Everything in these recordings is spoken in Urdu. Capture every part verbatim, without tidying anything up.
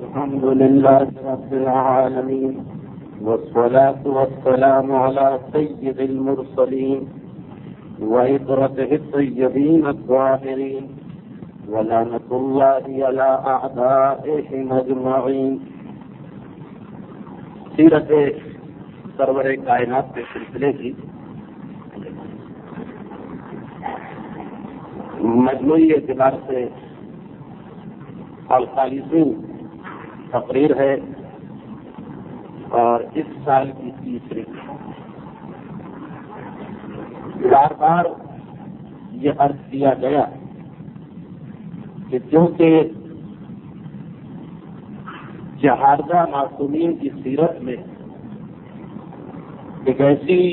الحمد لله رب العالمين والصلاة والسلام على سيد المرسلين وإطرته الطيبين الطاهرين ولعنة الله على أعدائهم أجمعين. سیرت سرور کائنات کے سلسلے کی مجموعی اعتبار سے اڑتالیسویں تقریر ہے اور اس سال کی تیسری. بار بار یہ عرض کیا گیا کہ چونکہ جہاردہ معصومین کی سیرت میں ایک ایسی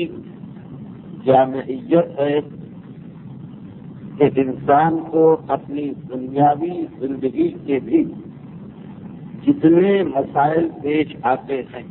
جامعیت ہے کہ انسان کو اپنی دنیاوی زندگی کے بھی جتنے مسائل پیش آتے ہیں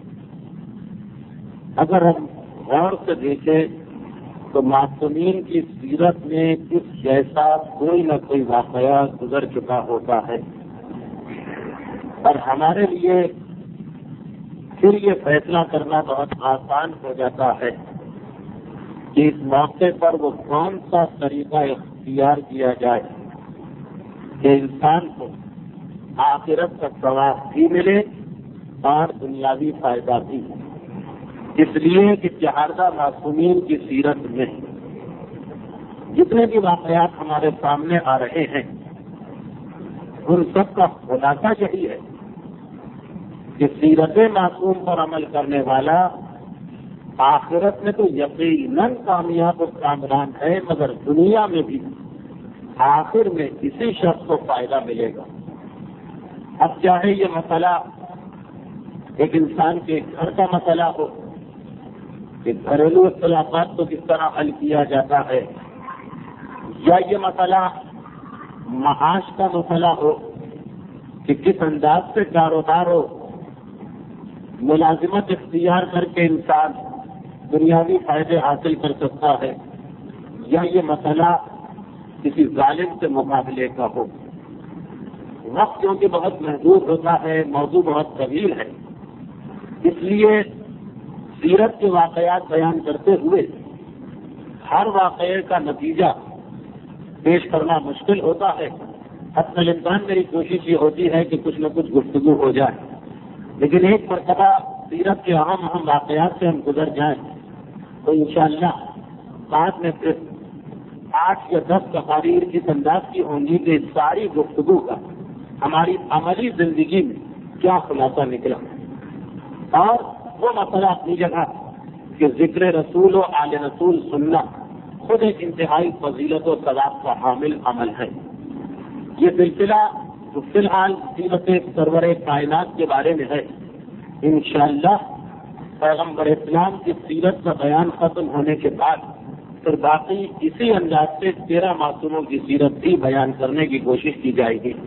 اگر ہم غور سے دیکھیں تو معصومین کی سیرت میں اس جیسا کوئی نہ کوئی واقعہ گزر چکا ہوتا ہے اور ہمارے لیے پھر یہ فیصلہ کرنا بہت آسان ہو جاتا ہے کہ اس موقع پر وہ کون سا طریقہ اختیار کیا جائے کہ انسان کو آخرت کا ثواب بھی ملے اور دنیاوی فائدہ بھی. اس لیے کہ جہاردہ معصومین کی سیرت میں جتنے بھی واقعات ہمارے سامنے آ رہے ہیں ان سب کا خلاصہ یہی ہے کہ سیرت معصوم پر عمل کرنے والا آخرت میں تو یقیناً کامیاب و کامران ہے مگر دنیا میں بھی آخر میں کسی شخص کو فائدہ ملے گا. اب چاہے یہ مسئلہ ایک انسان کے گھر کا مسئلہ ہو کہ گھریلو اختلافات کو کس طرح حل کیا جاتا ہے یا یہ مسئلہ معاش کا مسئلہ ہو کہ کس انداز سے کاروبار ہو ملازمت اختیار کر کے انسان دنیاوی فائدے حاصل کر سکتا ہے یا یہ مسئلہ کسی ظالم سے مقابلے کا ہو. وقت کیونکہ بہت محدود ہوتا ہے موضوع بہت طویل ہے اس لیے سیرت کے واقعات بیان کرتے ہوئے ہر واقعے کا نتیجہ پیش کرنا مشکل ہوتا ہے. حتمی الامکان میری کوشش یہ ہوتی ہے کہ کچھ نہ کچھ گفتگو ہو جائے لیکن ایک مرتبہ سیرت کے اہم اہم واقعات سے ہم گزر جائیں تو انشاءاللہ بعد میں پھر آٹھ یا دس تقاریر اس انداز کی ہوں گی کہ اس ساری گفتگو کا ہماری عملی زندگی میں کیا خلاصہ نکلا. اور وہ مسئلہ اپنی جگہ کہ ذکر رسول و آل رسول سننا خود ایک انتہائی فضیلت و ثواب کا حامل عمل ہے. یہ سلسلہ جو فی الحال سیرت سرور کائنات کے بارے میں ہے انشاءاللہ پیغمبر اسلام کی سیرت کا بیان ختم ہونے کے بعد پھر باقی اسی انداز سے تیرہ معصوموں کی سیرت بھی بیان کرنے کی کوشش کی جائے گی.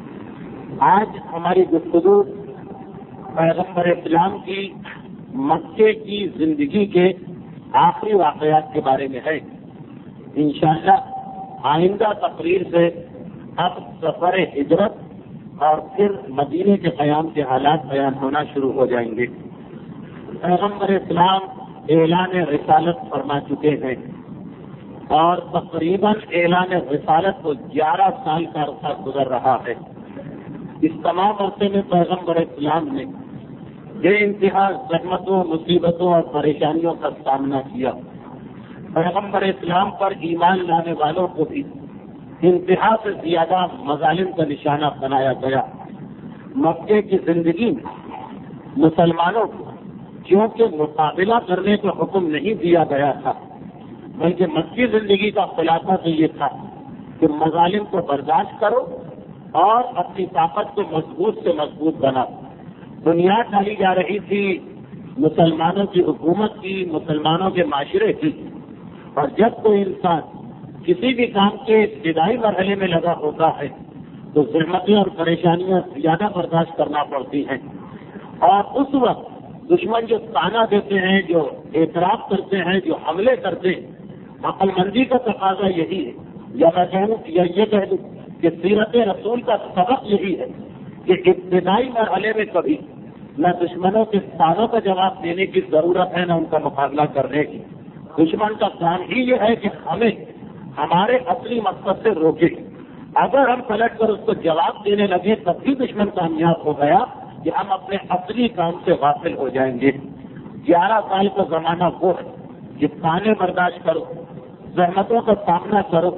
آج ہماری گفتگو پیغمبر اسلام کی مکے کی زندگی کے آخری واقعات کے بارے میں ہے. انشاءاللہ آئندہ تقریر سے اب سفر ہجرت اور پھر مدینے کے قیام کے حالات بیان ہونا شروع ہو جائیں گے. پیغمبر اسلام اعلان رسالت فرما چکے ہیں اور تقریباً اعلان رسالت کو گیارہ سال کا عرصہ گزر رہا ہے. اس تمام عرصے میں پیغمبر اسلام نے بے انتہا زحمتوں مصیبتوں اور پریشانیوں کا سامنا کیا. پیغمبر اسلام پر ایمان لانے والوں کو بھی انتہا سے زیادہ مظالم کا نشانہ بنایا گیا. مکے کی زندگی میں مسلمانوں کو کیونکہ مقابلہ کرنے کا حکم نہیں دیا گیا تھا بلکہ مکی زندگی کا خلاصہ تو یہ تھا کہ مظالم کو برداشت کرو اور اپنی طاقت کو مضبوط سے مضبوط بناؤ. بنیاد ڈالی جا رہی تھی مسلمانوں کی حکومت کی مسلمانوں کے معاشرے کی اور جب کوئی انسان کسی بھی کام کے ابتدائی مرحلے میں لگا ہوتا ہے تو زحمتیں اور پریشانیاں زیادہ برداشت کرنا پڑتی ہیں اور اس وقت دشمن جو تانا دیتے ہیں جو اعتراف کرتے ہیں جو حملے کرتے ہیں عقل مندی کا تقاضا یہی ہے یا میں کہوں یا یہ کہہ دوں کہ سیرت رسول کا سبق یہی ہے کہ ابتدائی مرحلے میں کبھی نہ دشمنوں کے سانوں کا جواب دینے کی ضرورت ہے نہ ان کا مقابلہ کرنے کی. دشمن کا کام ہی یہ ہے کہ ہمیں ہمارے اصلی مقصد سے روکے. اگر ہم پلٹ کر اس کو جواب دینے لگے تب بھی دشمن کامیاب ہو گیا کہ ہم اپنے اصلی کام سے غافل ہو جائیں گے. گیارہ سال کا زمانہ وہ ہے کہ تانے برداشت کرو, زحمتوں کا سامنا کرو,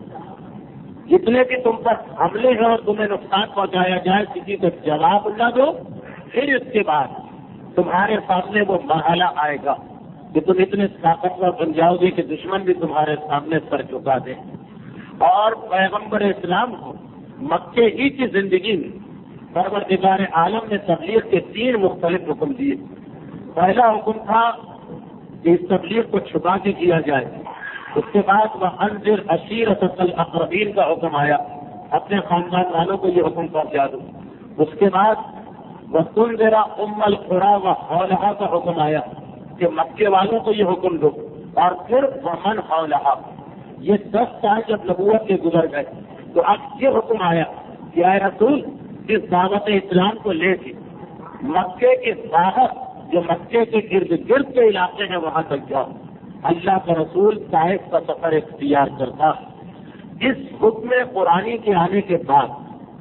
جتنے بھی تم پر حملے ہیں اور تمہیں نقصان پہنچایا جائے کسی کو جواب نہ دو. پھر اس کے بعد تمہارے سامنے وہ مرحلہ آئے گا کہ تم اتنے طاقتور بن جاؤ گے کہ دشمن بھی تمہارے سامنے سر جھکا دے. اور پیغمبر اسلام کو مکے ہی کی زندگی میں پروردگار عالم نے تبلیغ کے تین مختلف حکم دیے. پہلا حکم تھا کہ اس تبلیغ کو چھپا کے کیا جائے. اس کے بعد وہ انذر عشیرتک الاقربین کا حکم آیا, اپنے خاندان والوں کو یہ حکم پہنچا دو. اس کے بعد وہ تنذر ام القری و حولھا کا حکم آیا کہ مکے والوں کو یہ حکم دو. اور پھر ومن حولھا, یہ دس سال جب نبوت کے گزر گئے تو اب یہ حکم آیا کہ اے رسول اس دعوت اسلام کو لے کے مکے کے باہر جو مکے کے ارد گرد کے علاقے ہیں وہاں تک جاؤ. اللہ کا رسول طائف کا سفر اختیار کرتا. اس حکم قرآنی کے آنے کے بعد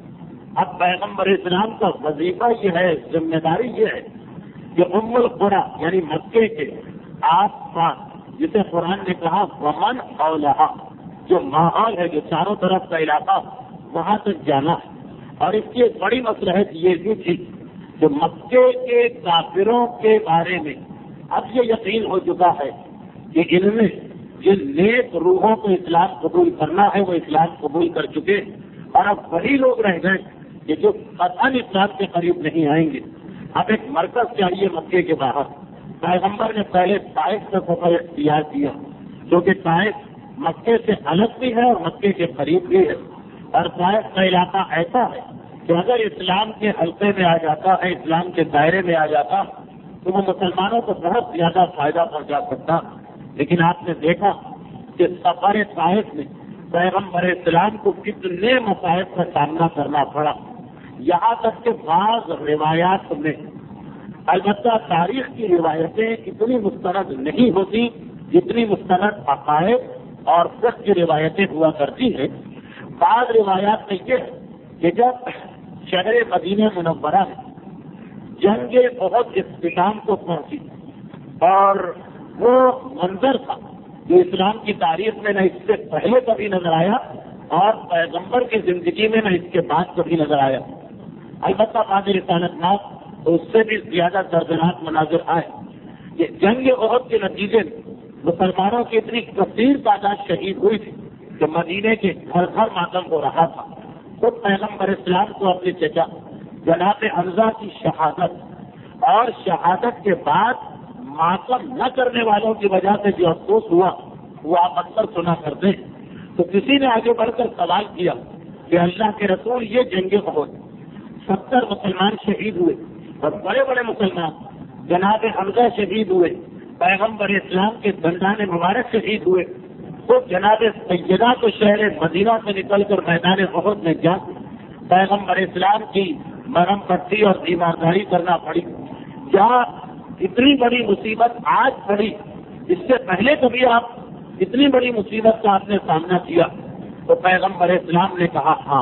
اب پیغمبر اسلام کا وظیفہ یہ ہے, ذمہ داری یہ ہے کہ ام القری یعنی مکے کے آس پاس, جسے قرآن نے کہا ومن حولھا, جو ماحول ہے جو چاروں طرف کا علاقہ وہاں تک جانا ہے. اور اس کی ایک بڑی مصلحت یہ بھی تھی کہ مکے کے کافروں کے بارے میں اب یہ یقین ہو چکا ہے کہ ان میں جن نیک روحوں کو اسلام قبول کرنا ہے وہ اسلام قبول کر چکے, اور اب وہی لوگ رہ گئے کہ جو قطعاً اسلام کے قریب نہیں آئیں گے. اب ایک مرکز چاہیے مکے کے باہر. پیغمبر نے پہلے طائف کا سفر اختیار کیا کیونکہ طائف مکے سے الگ بھی ہے اور مکے کے قریب بھی ہے. اور طائف کا علاقہ ایسا ہے کہ اگر اسلام کے حلقے میں آ جاتا ہے, اسلام کے دائرے میں آ جاتا تو وہ مسلمانوں کو بہت زیادہ فائدہ پہنچا سکتا. لیکن آپ نے دیکھا کہ سفر طائف میں پیغمبر اسلام کو کتنے مصائب کا سامنا کرنا پڑا. یہاں تک کہ بعض روایات میں, البتہ تاریخ کی روایتیں اتنی مستند نہیں ہوتی جتنی مستند عقائد اور فقہ کی روایتیں ہوا کرتی ہیں. بعض روایات میں یہ کہ جب شہر مدینہ منورہ میں جنگ بہت اختتام کو پہنچی اور وہ منظر تھا جو اسلام کی تاریخ میں نہ اس سے پہلے کبھی نظر آیا اور پیغمبر کی زندگی میں نہ اس کے بعد کبھی نظر آیا. البتہ بعض رسالت ناز تو اس سے بھی زیادہ دردناک مناظر آئے کہ جنگ احد کے نتیجے میں مسلمانوں کی اتنی کثیر تعداد شہید ہوئی تھی کہ مدینے کے گھر گھر ماتم ہو رہا تھا. تو پیغمبر اسلام کو اپنے چچا جناب حمزہ کی شہادت اور شہادت کے بعد ماتم نہ کرنے والوں کی وجہ سے جو افسوس ہوا وہ آپ اکثر سنا کرتے ہیں. تو کسی نے آگے بڑھ کر سوال کیا کہ اللہ کے رسول یہ جنگ احد ستر مسلمان شہید ہوئے اور بڑے بڑے مسلمان جناب حمزہ شہید ہوئے, پیغمبر اسلام کے دندان مبارک شہید ہوئے, تو جناب سیدہ کو شہر مدینہ سے نکل کر میدان احد میں جا پیغمبر اسلام کی مرہم پٹی اور تیمارداری کرنا پڑی. کیا اتنی بڑی مصیبت آج پڑی, اس سے پہلے کبھی آپ اتنی بڑی مصیبت کا آپ نے سامنا کیا؟ تو پیغمبر اسلام نے کہا ہاں,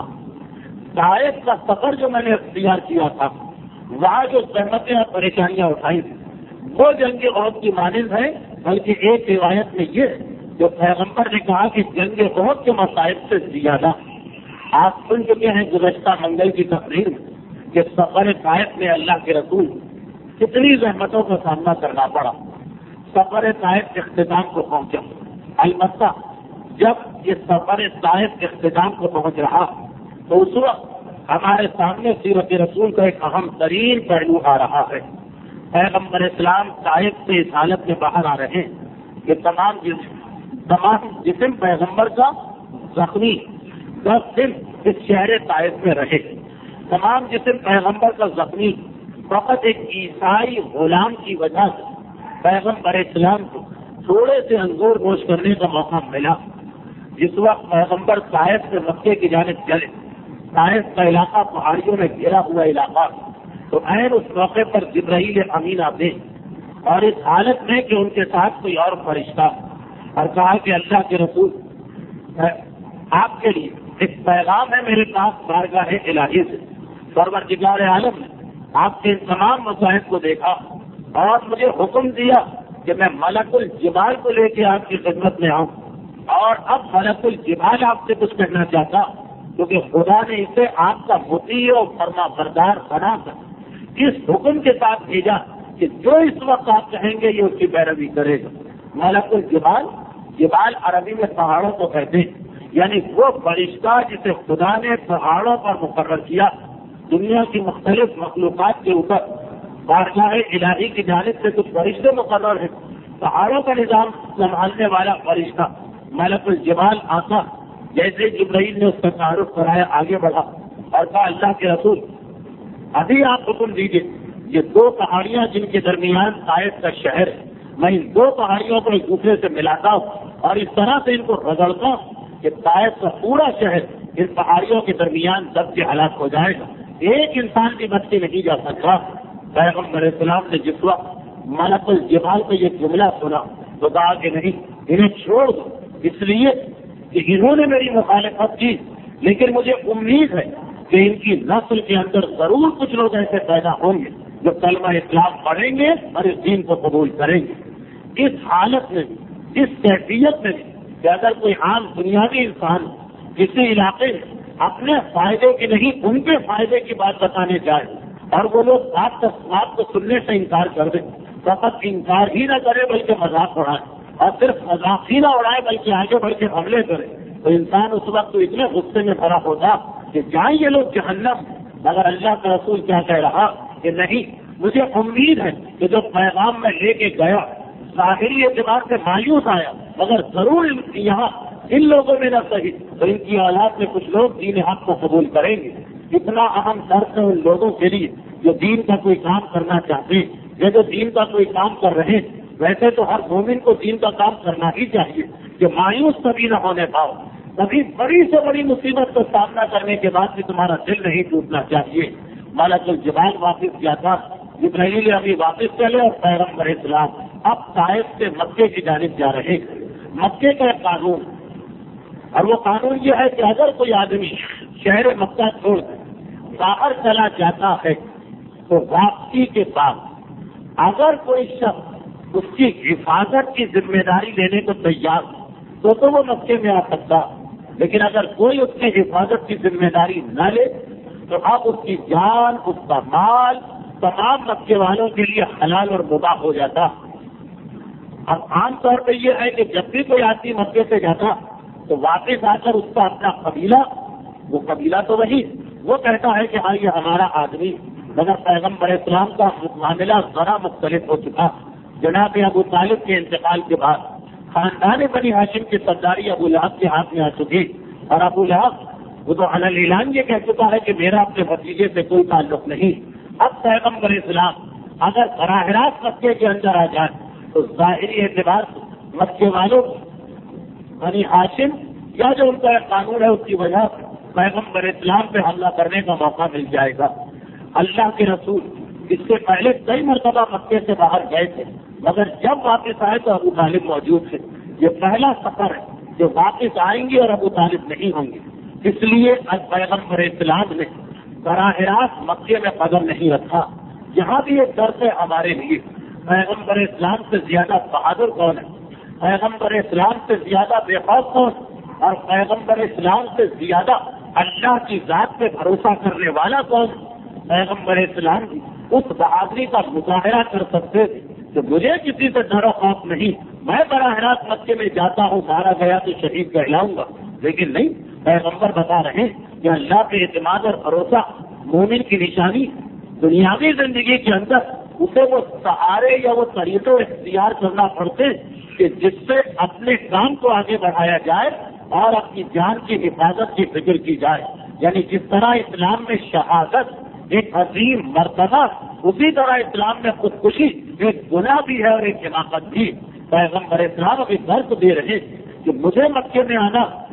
طائف کا سفر جو میں نے اختیار کیا تھا وہاں جو زحمتیں اور پریشانیاں اٹھائی وہ جنگ احد کی مانند ہے. بلکہ ایک روایت میں یہ جو پیغمبر نے کہا کہ جنگ احد کے مصائب سے زیادہ آپ سن چکے ہیں گزشتہ منگل کی تقریر میں کہ سفر طائف میں اللہ کے رسول کتنی زحمتوں کا سامنا کرنا پڑا. سفر طائف اختتام کو پہنچا. البتہ جب یہ سفر طائف اختتام کو پہنچ رہا تو اس وقت ہمارے سامنے سیرت رسول کا ایک اہم ترین پہلو آ رہا ہے. پیغمبر اسلام طائف سے اس حالت میں باہر آ رہے ہیں کہ تمام جسم تمام جسم پیغمبر کا زخمی دس دن اس شہر طائف میں رہے. تمام جسم پیغمبر کا زخمی فقط ایک عیسائی غلام کی وجہ سے پیغمبر اسلام کو تھوڑے سے انگور گوش کرنے کا موقع ملا. جس وقت پیغمبر طائف سے مکے کی جانب چلے طائف کا علاقہ پہاڑیوں میں گھرا ہوا علاقہ، تو عین اس موقع پر جبرائیل امین آتے اور اس حالت میں کہ ان کے ساتھ کوئی اور فرشتہ، اور کہا کہ اللہ کے رسول آپ کے لیے ایک پیغام ہے میرے پاس بارگاہ الہی سے، پروردگار عالم نے آپ کے ان تمام مصائب کو دیکھا اور مجھے حکم دیا کہ میں ملک الجبال کو لے کے آپ کی خدمت میں آؤں، اور اب ملک الجبال آپ سے کچھ کہنا چاہتا کیونکہ خدا نے اسے آپ کا مطیع و فرما بردار بنا کر اس حکم کے ساتھ بھیجا کہ جو اس وقت آپ کہیں گے یہ اس کی پیروی کرے گا۔ ملک الجبال، جبال عربی میں پہاڑوں کو کہتے ہیں، یعنی وہ فرشتہ جسے خدا نے پہاڑوں پر مقرر کیا، دنیا کی مختلف مخلوقات کے اوپر بارگاہ الہی کی جانب سے کچھ فرشتے مقرر ہیں، پہاڑوں کا نظام سنبھالنے والا فرشتہ ملک الجبال آقا جیسے جبرائیل نے اس کا تعارف کرایا، آگے بڑھا اور کہا اللہ کے رسول ابھی آپ حکم دیجیے، یہ دو پہاڑیاں جن کے درمیان طائف کا شہر ہے، میں ان دو پہاڑیوں کو ایک دوسرے سے ملاتا ہوں اور اس طرح سے ان کو رگڑتا ہوں کہ طائف کا پورا شہر ان پہاڑیوں کے درمیان دب کے ہلاک ہو جائے گا، ایک انسان کی بچی نہیں جا سکتا۔ پیغمبر علیہ السلام نے جس وقت ملک الجبال کو یہ جملہ سنا تو کہا کہ نہیں، انہیں چھوڑ دو، اس لیے کہ انہوں نے میری مخالفت کی، لیکن مجھے امید ہے کہ ان کی نسل کے اندر ضرور کچھ لوگ ایسے پیدا ہوں گے جو کلمہ اسلام پڑھیں گے اور اس دین کو قبول کریں گے۔ اس حالت میں بھی، اس کیفیت میں بھی کہ اگر کوئی عام بنیادی انسان کسی علاقے میں اپنے فائدے کی نہیں ان کے فائدے کی بات بتانے جائے اور وہ لوگ بات بات کو سننے سے انکار کر دیں، فقط انکار ہی نہ کرے بلکہ مذاق اڑائے، اور صرف مذاق ہی نہ اڑائے بلکہ آگے بڑھ کے حملے کرے، تو انسان اس وقت تو اتنے غصے میں بھرا ہوتا کہ جائیں یہ لوگ جہنم، مگر اللہ کا رسول کیا کہہ رہا کہ نہیں، مجھے امید ہے کہ جو پیغام میں لے کے گیا ظاہری اعتبار سے مایوس آیا، مگر ضرور یہاں ان لوگوں میں نہ صحیح تو ان کی اولاد میں کچھ لوگ دین حق کو قبول کریں گے۔ اتنا اہم درس ہے ان لوگوں کے لیے جو دین کا کوئی کام کرنا چاہتے ہیں یا جو دین کا کوئی کام کر رہے ہیں۔ ویسے تو ہر مومن کو دین کا کام کرنا ہی چاہیے کہ مایوس کبھی نہ ہونے پاؤ، کبھی بڑی سے بڑی مصیبت کا سامنا کرنے کے بعد بھی تمہارا دل نہیں ٹوٹنا چاہیے۔ ملک الجبال واپس کیا تھا، جبرائیل ابھی واپس چلے اور پیغمبر اسلام اب طائف سے مکے کی جانب جا رہے ہیں۔ مکے کا ایک قانون، اور وہ قانون یہ ہے کہ اگر کوئی آدمی شہر مکہ چھوڑ کر باہر چلا جاتا ہے تو واپسی کے بعد اگر کوئی شخص اس کی حفاظت کی ذمہ داری لینے کو تیار تو تو وہ مکے میں آ سکتا، لیکن اگر کوئی اس کی حفاظت کی ذمہ داری نہ لے تو اب اس کی جان، اس کا مال تمام مکے والوں کے لیے حلال اور مباح ہو جاتا۔ اب عام طور پہ یہ ہے کہ جب بھی کوئی آدمی مکے سے جاتا تو واپس آ کر اس کا اپنا قبیلہ، وہ قبیلہ تو وہی، وہ کہتا ہے کہ ہاں یہ ہمارا آدمی، مگر پیغمبر اسلام کا معاملہ ذرا مختلف ہو چکا۔ جناب ابو طالب کے انتقال کے بعد خاندان بنی ہاشم کی سرداری ابو لہب کے ہاتھ میں آ چکی، اور ابو لہب وہ تو علی اعلان یہ کہہ چکا ہے کہ میرا اپنے بھتیجے سے کوئی تعلق نہیں۔ اب پیغمبر اسلام اگر براہ راست مکے کے اندر آ جائے تو ظاہری اعتبار سے مکے والوں بنی ہاشم یا جو ان کا ایک قانون ہے اس کی وجہ سے پیغمبر اسلام پہ حملہ کرنے کا موقع مل جائے گا۔ اللہ کے رسول اس سے پہلے کئی مرتبہ مکے سے باہر گئے تھے، مگر جب واپس آئے تو ابو طالب موجود تھے۔ یہ پہلا سفر ہے جو واپس آئیں گے اور ابو طالب نہیں ہوں گے، اس لیے اب پیغمبر اسلام نے براہ راست مکے میں قدم نہیں رکھا۔ یہاں بھی ایک درس ہے ہمارے لیے، پیغمبر اسلام سے زیادہ بہادر کون ہے، پیغمبر اسلام سے زیادہ بے خوف کون، اور پیغمبر اسلام سے زیادہ اللہ کی ذات پہ بھروسہ کرنے والا کون۔ پیغمبر اسلام کی اس بہادری کا مظاہرہ کر سکتے تھے کہ مجھے کسی سے ڈر و خوف نہیں، میں براہ راست مکے میں جاتا ہوں، مارا گیا تو شہید کہلاؤں گا، لیکن نہیں، پیغمبر بتا رہے ہیں کہ اللہ پہ اعتماد اور بھروسہ مومن کی نشانی، دنیاوی زندگی کے اندر اسے وہ سہارے یا وہ طریقے اختیار کرنا پڑتے کہ جس سے اپنے کام کو آگے بڑھایا جائے اور اپنی جان کی حفاظت کی فکر کی جائے۔ یعنی جس طرح اسلام میں شہادت ایک عظیم مرتبہ، اسی طرح اسلام میں خودکشی ایک گناہ بھی ہے اور ایک حماقت بھی۔ پیغمبر اسلام ابھی درس دے رہے کہ مجھے مکے میں آنا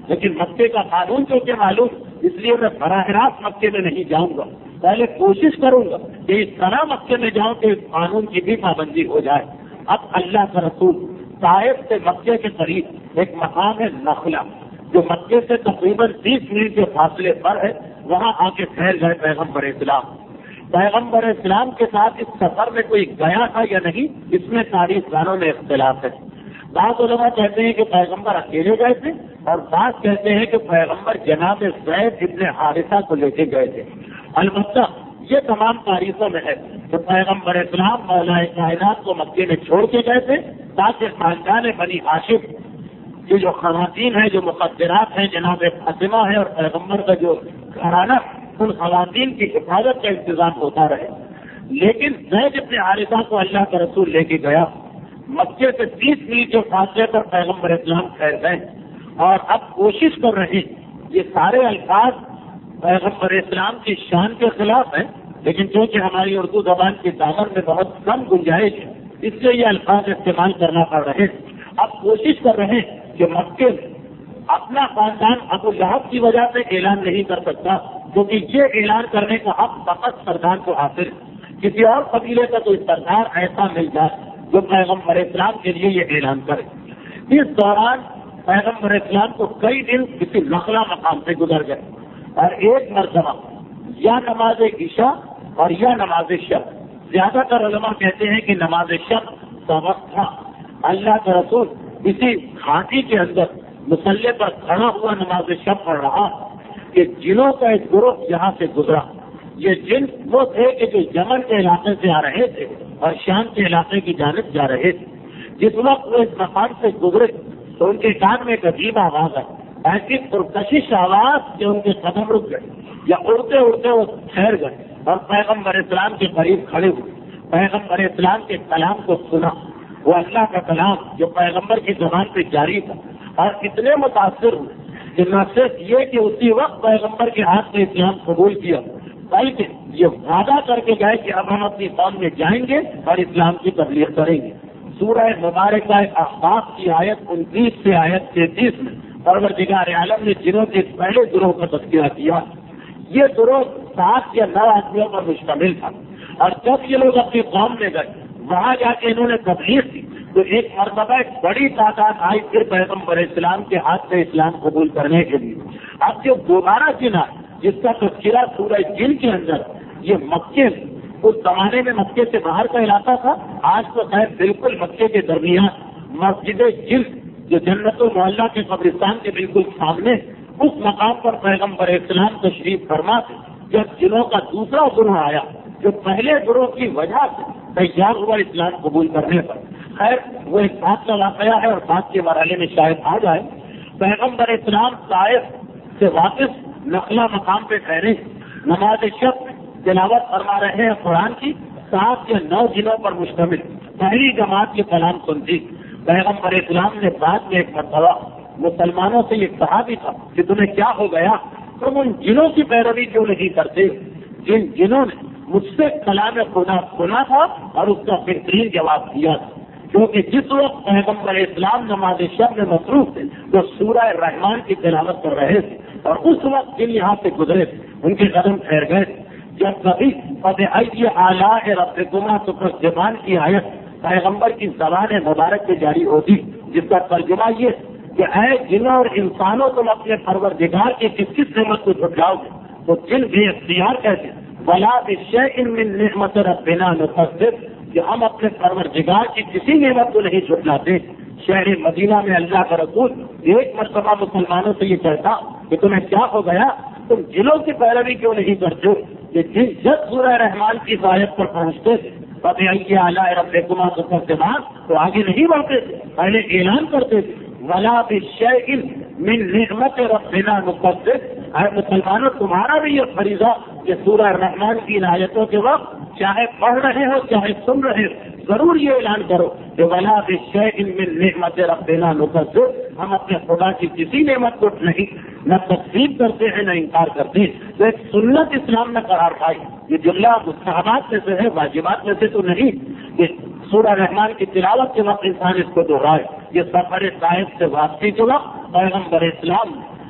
لیکن مکے کا قانون جو کہ معلوم، اس لیے میں براہ راست مکے میں نہیں جاؤں گا، پہلے کوشش کروں گا کہ اس طرح مکے میں جاؤں کہ اس قانون کی بھی پابندی ہو جائے۔ اب اللہ کا رسول طائف سے مکے کے قریب ایک مقام ہے نخلا، جو مکے سے تقریباً تیس منٹ کے فاصلے پر ہے، وہاں آ کے ٹھہر گئے پیغمبر اسلام۔ پیغمبر اسلام کے ساتھ اس سفر میں کوئی گیا تھا یا نہیں، اس میں تاریخ دانوں میں اختلاف ہے۔ بعض علماء کہتے ہیں کہ پیغمبر اکیلے گئے تھے، اور بعض کہتے ہیں کہ پیغمبر جناب زید ابن حارثہ کو لے کے گئے تھے۔ البتہ یہ تمام تاریخوں میں ہے کہ پیغمبر اسلام مولا کائنات کو مکے میں چھوڑ کے گئے تھے تاکہ خاندان بنی ہاشم کی جو خواتین ہیں، جو مقدرات ہیں، جناب فاطمہ ہے اور پیغمبر کا جو گھرانہ، ان خواتین کی حفاظت کا انتظام ہوتا رہے۔ لیکن زید ابن حارثہ کو اللہ کا رسول لے کے گیا، مکے سے تیس میل کے فاصلے پر پیغمبر اسلام ٹھہر گئے، اور اب کوشش کر رہے ہیں۔ یہ سارے الفاظ پیغمبر اسلام کی شان کے خلاف ہیں، لیکن چونکہ ہماری اردو زبان کی دامن میں بہت کم گنجائش ہے، اس لیے یہ الفاظ استعمال کرنا پڑ رہے ہیں۔ اب کوشش کر رہے ہیں کہ مکے میں اپنا خاندان ابو لہب کی وجہ سے اعلان نہیں کر سکتا، کیونکہ یہ اعلان کرنے کا حق فقط سردار کو حاصل ہے۔ کسی اور قبیلے کا کوئی سردار ایسا مل جائے جو پیغمبر اسلام کے لیے یہ اعلان کرے۔ اس دوران پیغمبر اسلام کو کئی دن کسی نخلا مقام سے گزر گئے، اور ایک مرتبہ یا نماز عشاء اور یا نماز شب، زیادہ تر علماء کہتے ہیں کہ نماز شب کا وقت تھا، اللہ کا رسول اسی گھاٹی کے اندر مسلح پر کھڑا ہوا نماز شب پڑھ رہا کہ جنوں کا ایک گروہ یہاں سے گزرا۔ یہ جن وہ تھے کہ جو یمن کے علاقے سے آ رہے تھے اور شام کے علاقے کی جانب جا رہے تھے۔ جس وقت وہ اس مقام سے گزرے تو ان کے کان میں ایک عجیب آواز آئی، ایسی پرکشش آواز کہ ان کے قدم رک گئے، یا اڑتے اڑتے وہ ٹھہر گئے اور پیغمبر اسلام کے قریب کھڑے ہوئے۔ پیغمبر اسلام کے کلام کو سنا، وہ اللہ کا کلام جو پیغمبر کی زبان پہ جاری تھا، اور اتنے متاثر ہوئے کہ نہ صرف یہ کہ اسی وقت پیغمبر کے ہاتھ سے اسلام قبول کیا، بلکہ یہ وعدہ کر کے گئے کہ اب ہم اپنی قوم میں جائیں گے اور اسلام کی تبلیغ کریں گے۔ سورہ مبارکہ احقاف کی آیت انتیس سے آیت تینتیس میں پروردگار عالم نے جنہوں کے پہلے گروہ کا تذکرہ کیا۔ یہ گروہ سات یا نو آدمیوں پر مشتمل تھا، اور جب یہ لوگ اپنی قوم میں گئے، وہاں جا کے انہوں نے تبلیغ کی تو ایک مرتبہ ایک بڑی تعداد آئی پھر پیغمبر اسلام کے ہاتھ سے اسلام قبول کرنے کے لیے۔ اب جو دوبارہ جنا جس کا تذکرہ سورہ جن کے اندر، یہ مکے اس زمانے میں مکے سے باہر کا علاقہ تھا، آج تو خیر بالکل مکے کے درمیان مسجد جن جو جنت المعلیٰ کے قبرستان کے بالکل سامنے، اس مقام پر پیغمبر اسلام تشریف فرما تھے۔ جب جنوں کا دوسرا گروہ آیا جو پہلے گروہ کی وجہ سے تیار ہوا اسلام قبول کرنے پر، خیر وہ ایک بات کا واقعہ ہے اور بات کے مرحلے میں شاید آ جائے۔ پیغمبر اسلام طائف سے واپس نخلا مقام پہ ٹھہرے، نماز شب تلاوت فرما رہے ہیں قرآن کی، سات یا نو دنوں پر مشتمل پہلی جماعت کے کلام سنتی۔ پیغمبر اسلام نے بعد میں ایک مرتبہ مسلمانوں سے یہ کہا بھی تھا کہ تمہیں کیا ہو گیا، تم ان جنوں کی پیروی کیوں نہیں کرتے جن جنہوں نے مجھ سے کلام خدا سنا تھا اور اس کا بہترین جواب دیا تھا۔ کیونکہ جس وقت پیغمبر اسلام نماز شب میں مصروف تھے تو سورہ رحمان کی تلاوت کر رہے تھے، اور اس وقت جن یہاں سے گزرے تھے ان کے قدم ٹھہر گئے تھے۔ جب کبھی فَبِأَيِّ آلَاءِ رَبِّكُمَا تُكَذِّبَانِ کی آیت پیغمبر کی زبان مبارک سے جاری ہوتی، جس کا ترجمہ یہ کہ اے جنوں اور انسانوں تم اپنے پروردگار کی کس کس نعمت کو جھٹلاؤ گے، تو جن بے اختیار کہتے وَلَا بِشَيْءٍ مِّن نِعْمَةِ رَبِّنَا نُكَذِّبُ کہ ہم اپنے پروردگار کی کسی نعمت کو نہیں جھٹلاتے۔ شہر مدینہ میں اللہ کا رسول ایک مرتبہ مسلمانوں سے یہ کہتا کہ تمہیں کیا ہو گیا، تم جنوں کی پیروی کیوں نہیں کرتے؟ کہ جن جب سورہ رحمان کی آیت پر پہنچتے تھے فَبِأَيِّ آلَاءِ رَبِّكُمَا تُكَذِّبَانِ تو آگے نہیں بڑھتے تھے، پہلے اعلان کرتے تھے وَلَا بِشَيْءٍ مِّن نِعْمَةِ رَبِّنَا نُكَذِّبُ۔ اے مسلمانوں تمہارا بھی یہ فریضہ کہ سورہ رحمان کی ان آیتوں کے وقت چاہے پڑھ رہے ہو چاہے سن رہے ہو ضرور یہ اعلان کرو کہ وَلَا بِشَيْءٍ مِّن نِعْمَةِ رَبِّنَا نُكَذِّبُ، ہم اپنے خدا کی کسی نعمت کو نہیں نہ تسلیم کرتے ہیں نہ انکار کرتے ہیں۔ تو ایک سنت اسلام میں قرار پائی، یہ جملہ مستحبات میں سے ہے، واجبات میں سے تو نہیں کہ سورہ رحمان کی تلاوت کے وقت انسان اس کو دہرائے۔ یہ سفر طائف سے واپسی کے وقت پیغمبر اسلام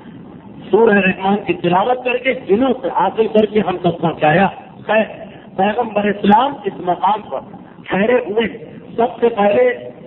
سورہ رحمان کی تلاوت کر کے دلوں سے حاصل کر کے ہم تک پہنچایا. پیغمبر اسلام اس مقام پر ٹھہرے ہوئے. سب سے پہلے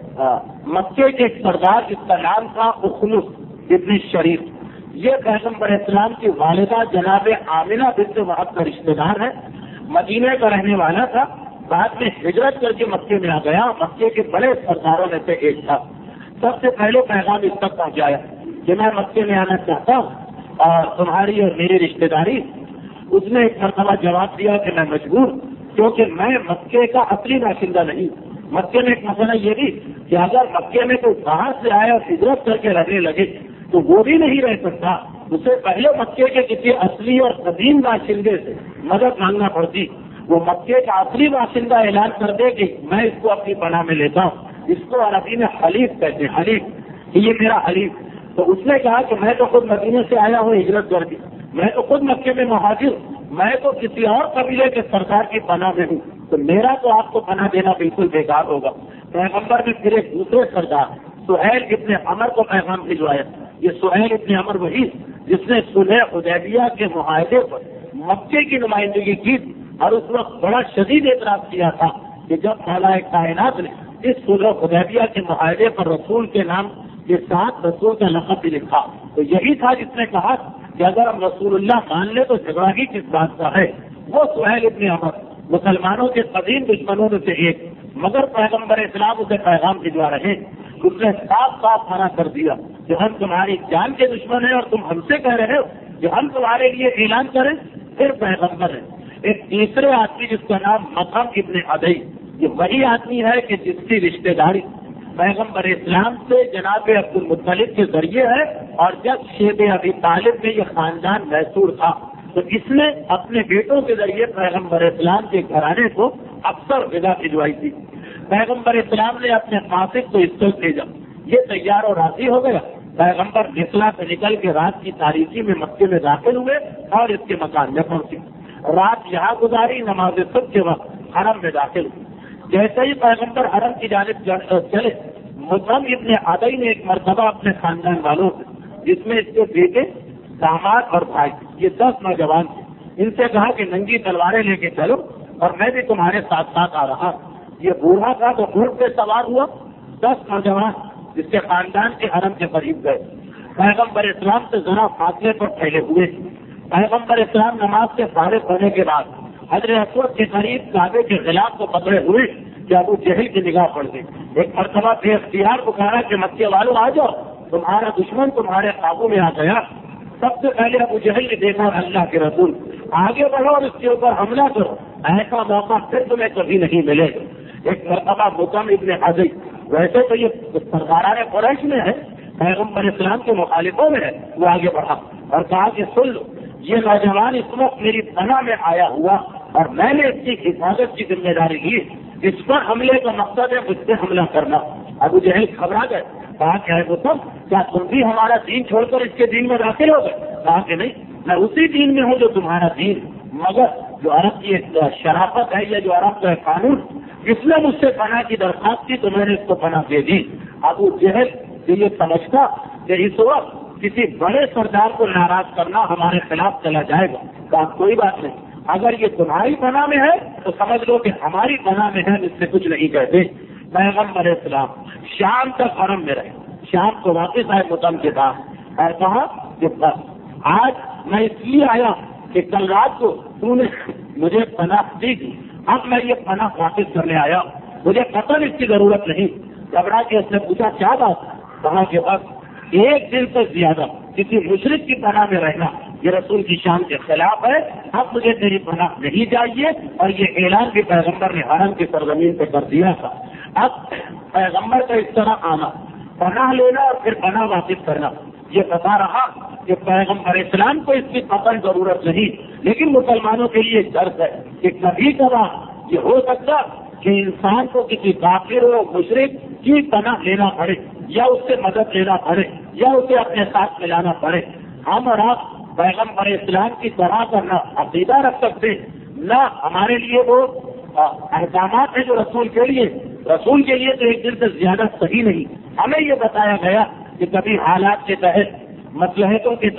مکے کے ایک سردار جس کا نام تھا اخنس ابن شریف، یہ پیغمبر اسلام کی والدہ جناب آمنہ بنت وہب کا رشتے دار ہے. مدینے کا رہنے والا تھا، بعد میں ہجرت کر کے مکے میں آ گیا. مکے کے بڑے سرداروں میں سے ایک تھا. سب سے پہلے پیغام اس تک پہنچایا کہ میں مکے میں آنا چاہتا ہوں اور تمہاری اور میری رشتے داری. اس نے ایک مرتبہ جواب دیا کہ میں مجبور، کیونکہ میں مکے کا اصلی باشندہ نہیں. مکے میں ایک مسئلہ یہ بھی کہ اگر مکے میں کوئی باہر سے آئے اور ہجرت کر کے رہنے لگے تو وہ بھی نہیں رہ سکتا. اسے پہلے مکے کے کسی اصلی اور قدیم باشندے سے مدد مانگنا پڑتی. وہ مکے کا اصلی باشندہ اعلان کر دے کہ میں اس کو اپنی پناہ میں لیتا ہوں. اس کو عربی میں حلیف کہتے ہیں، حلیف، یہ میرا حلیف. تو اس نے کہا کہ میں تو خود مدینے سے آیا ہوں ہجرت کر کے، میں تو خود مکے میں مہاجر ہوں، میں تو کسی اور قبیلے کے سردار کی پناہ میں ہوں، تو میرا تو آپ کو پناہ دینا بالکل بیکار ہوگا. پیغمبر نے پھر ایک دوسرے سردار سہیل ابن عمر کو پیغام بھجوایا. یہ سہیل ابن عمر وہی جس نے صلح حدیبیہ کے معاہدے پر مکے کی نمائندگی کی اور اس وقت بڑا شدید اعتراض کیا تھا کہ جب مولا کائنات نے اس صلح حدیبیہ کے معاہدے پر رسول کے نام کے ساتھ رسول کا لقب بھی لکھا، تو یہی تھا جس نے کہا کہ اگر ہم رسول اللہ مان لیں تو جھگڑا ہی کس بات کا ہے. وہ سہیل ابن عمر مسلمانوں کے قدیم دشمنوں میں سے ایک، مگر پیغمبر اسلام اسے پیغام بھجوا رہے. اس نے صاف صاف منع کر دیا کہ ہم تمہاری جان کے دشمن ہیں اور تم ہم سے کہہ رہے ہو کہ ہم تمہارے لیے اعلان کریں. پھر پیغمبر ہے ایک تیسرے آدمی جس کا نام مطعم ابن عدی، یہ وہی آدمی ہے کہ جس کی رشتے داری پیغمبر اسلام سے جناب عبد المطلب کے ذریعے ہے، اور جب شیب ابی طالب میں یہ خاندان محصور تھا تو اس نے اپنے بیٹوں کے ذریعے پیغمبر اسلام کے گھرانے کو اکثر غذا بھجوائی تھی. پیغمبر اسلام نے اپنے قاصد کو اس کو بھیجا، یہ تیار اور راضی ہو گیا. پیغمبر نکلا سے نکل کے رات کی تاریکی میں مکے میں داخل ہوئے اور اس کے مکان میں پہنچے. رات یہاں گزاری، نماز صبح کے وقت حرم میں داخل ہوئے. جیسے ہی پیغمبر حرم کی جانب چلے، مطعم ابن عدی نے ایک مرتبہ اپنے خاندان والوں سے، جس میں اس کے بیٹے، داماد اور بھائی، یہ دس نوجوان تھے، ان سے کہا کہ ننگی تلواریں لے کے چلو اور میں بھی تمہارے ساتھ ساتھ آ رہا. یہ بوڑھا تھا تو اونٹ پہ سوار ہوا. دس نوجوان جس کے خاندان کے حرم کے قریب گئے. پیغمبر اسلام سے ذرا فاصلے پر پھیلے ہوئے. پیغمبر اسلام نماز سے فارغ ہونے کے بعد حجر اسود کے قریب کعبے کے خلاف کو پکڑے ہوئے کہ ابو جہل کی نگاہ پڑ گئی. ایک مرتبہ بے اختیار پکارا کہ مکے والوں آ جاؤ، تمہارا دشمن تمہارے قابو میں آ گیا. سب سے پہلے ابو جہل نے دیکھا اللہ کے رسول، آگے بڑھو اور اس کے اوپر حملہ کرو، ایسا موقع پھر تمہیں کبھی نہیں ملے گا. ایک مرتبہ مطعم ابن عدی، ویسے تو یہ سرداران قریش میں ہے، پیغمبر اسلام کے مخالفوں میں ہے، وہ آگے بڑھا اور کہا کہ سن لو، یہ نوجوان اس وقت میری پناہ میں آیا ہوا اور میں نے اس کی حفاظت کی ذمہ داری لی. اس پر حملے کا مقصد ہے مجھ سے حملہ کرنا. ابو جہل گھبرا گئے، کہا کہ ہے مطعم، کیا تم بھی ہمارا دین چھوڑ کر اس کے دین میں داخل ہو گئے؟ کہا کہ نہیں، میں اسی دین میں ہوں جو تمہارا دین، مگر جو عرب کی ایک شرافت ہے یا جو عرب کا قانون، اس نے مجھ سے پناہ کی درخواست کی تو میں نے اس کو پناہ دے دی. ابو جہل یہ سمجھتا کہ اس وقت کسی بڑے سردار کو ناراض کرنا ہمارے خلاف چلا جائے گا. کہا کوئی بات نہیں، اگر یہ تمہاری پناہ میں ہے تو سمجھ لو کہ ہماری پناہ میں ہے، اس سے کچھ نہیں کہتے. پیغمبر اسلام شام تک حرم میں رہے. شام کو واپس آئے مطعم کے پاس اور کہا کہ بس آج میں اس لیے آیا کہ کل رات کو تو نے مجھے پناہ دی تھی، اب میں یہ پناہ واپس کرنے آیا، مجھے قطعاً اس کی ضرورت نہیں. گھبرا کے اس نے پوچھا کیا بات؟ کہا کہ بس ایک دن سے زیادہ کسی مشرک کی پناہ میں رہنا یہ رسول کی شان کے خلاف ہے، اب مجھے تیری پناہ نہیں چاہیے. اور یہ اعلان بھی پیغمبر نے حرم کی سرزمین پہ کر دیا تھا. اب پیغمبر کا اس طرح آنا، پناہ لینا اور پھر پناہ واپس کرنا، یہ بتا رہا کہ پیغمبر اسلام کو اس کی قطعی ضرورت نہیں، لیکن مسلمانوں کے لیے درد ہے کہ کبھی کبھار یہ ہو سکتا کہ انسان کو کسی کافر و مشرک کی پناہ لینا پڑے یا اس سے مدد لینا پڑے یا اسے اپنے ساتھ ملانا پڑے. ہم اور آپ پیغمبر اسلام کی طرح کرنا عقیدہ رکھ سکتے، نہ ہمارے لیے وہ احکامات ہیں جو رسول کے لیے رسول کے لیے تو ایک دن سے زیادہ صحیح نہیں. ہمیں یہ بتایا گیا کہ کبھی حالات کے تحت، مصلحتوں کے تحت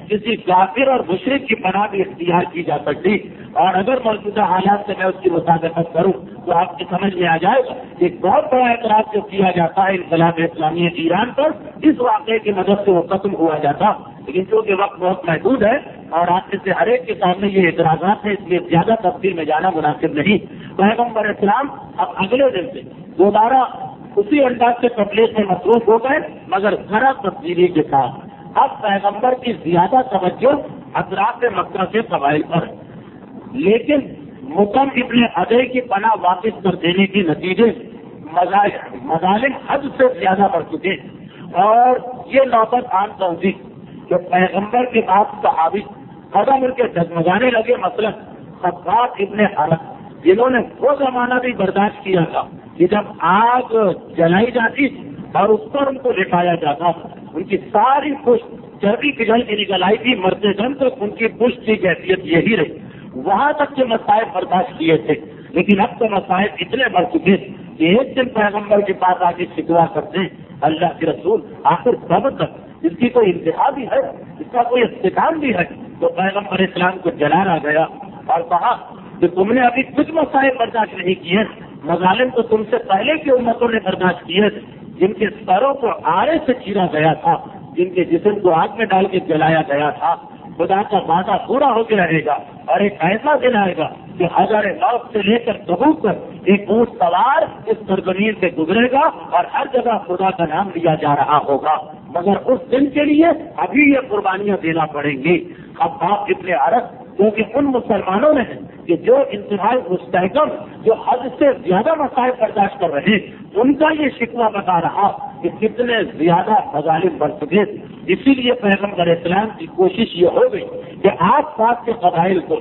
کسی کافر اور مشرک کی پناہ بھی اختیار کی جا سکتی، اور اگر موجودہ حالات سے میں اس کی مطابقت کروں تو آپ کی سمجھ میں آ جائے گا کہ ایک بہت بڑا اعتراض جو کیا جاتا ہے انقلاب اسلامی ایران پر، اس واقعے کی مدد سے وہ ختم ہوا جاتا، لیکن چونکہ وقت بہت محدود ہے اور آپ میں سے ہر ایک کے سامنے یہ اعتراضات ہیں، اس لیے زیادہ تفصیل میں جانا مناسب نہیں۔ پیغمبر اسلام اب اگلے دن سے دوبارہ اسی انداز سے تبلیغ میں مصروف ہو گئے، مگر ذرا تبدیلی کے ساتھ اب پیغمبر کی زیادہ توجہ اطراف مکہ کے قبائل پر، لیکن مکم ابن عدی کی پناہ واپس کر دینے کے نتیجے مظالم حد سے زیادہ بڑھ چکے، اور یہ نوبت عام پہنچی کہ پیغمبر کے بعد صحابی قدم ان کے ڈگمگانے لگے، مثلا خباب ابن عرب، جنہوں نے وہ زمانہ بھی برداشت کیا تھا کہ جب آگ جلائی جاتی اور اس پر ان کو لٹایا جاتا، ان کی ساری پشت چربی پگھل کے نکل آئی تھی، مرتے دم تک ان کی پشت کی کیفیت یہی رہی، وہاں تک کے مسائل برداشت کیے تھے، لیکن اب تو مسائل اتنے بڑھ چکے کہ ایک دن پیغمبر کے پاس آ کے شکوا کرتے ہیں، اللہ کے رسول آخر کب تک، اس کی کوئی انتہا بھی ہے، اس کا کوئی استحکام بھی ہے؟ تو پیغمبر اسلام کو جلال آ گیا اور کہا کہ تم نے ابھی کچھ مسائل برداشت نہیں کیے، مظالم تو تم سے پہلے کی امتوں نے برداشت کیے تھے، جن کے سروں کو آرے سے چیرا گیا تھا، جن کے جسم کو آگ میں ڈال کے جلایا گیا تھا۔ خدا کا وعدہ پورا ہو کے رہے گا، اور ایک ایسا دن آئے گا کہ ہزار موت سے لے کر تبوک تک ایک اونٹ سوار اس سرزمین سے گزرے گا اور ہر جگہ خدا کا نام لیا جا رہا ہوگا، مگر اس دن کے لیے ابھی یہ قربانیاں دینا پڑیں گی۔ اب آپ ابن عرب کیونکہ ان مسلمانوں نے ہیں کہ جو انتہائی مستحکم، جو حد سے زیادہ مسائل برداشت کر رہے، ان کا یہ شکوہ بتا رہا کہ کتنے زیادہ مظالم بڑھ چکے۔ اسی لیے پیغمبر اسلام کی کوشش یہ ہو گئی کہ آس پاس کے قبائل کو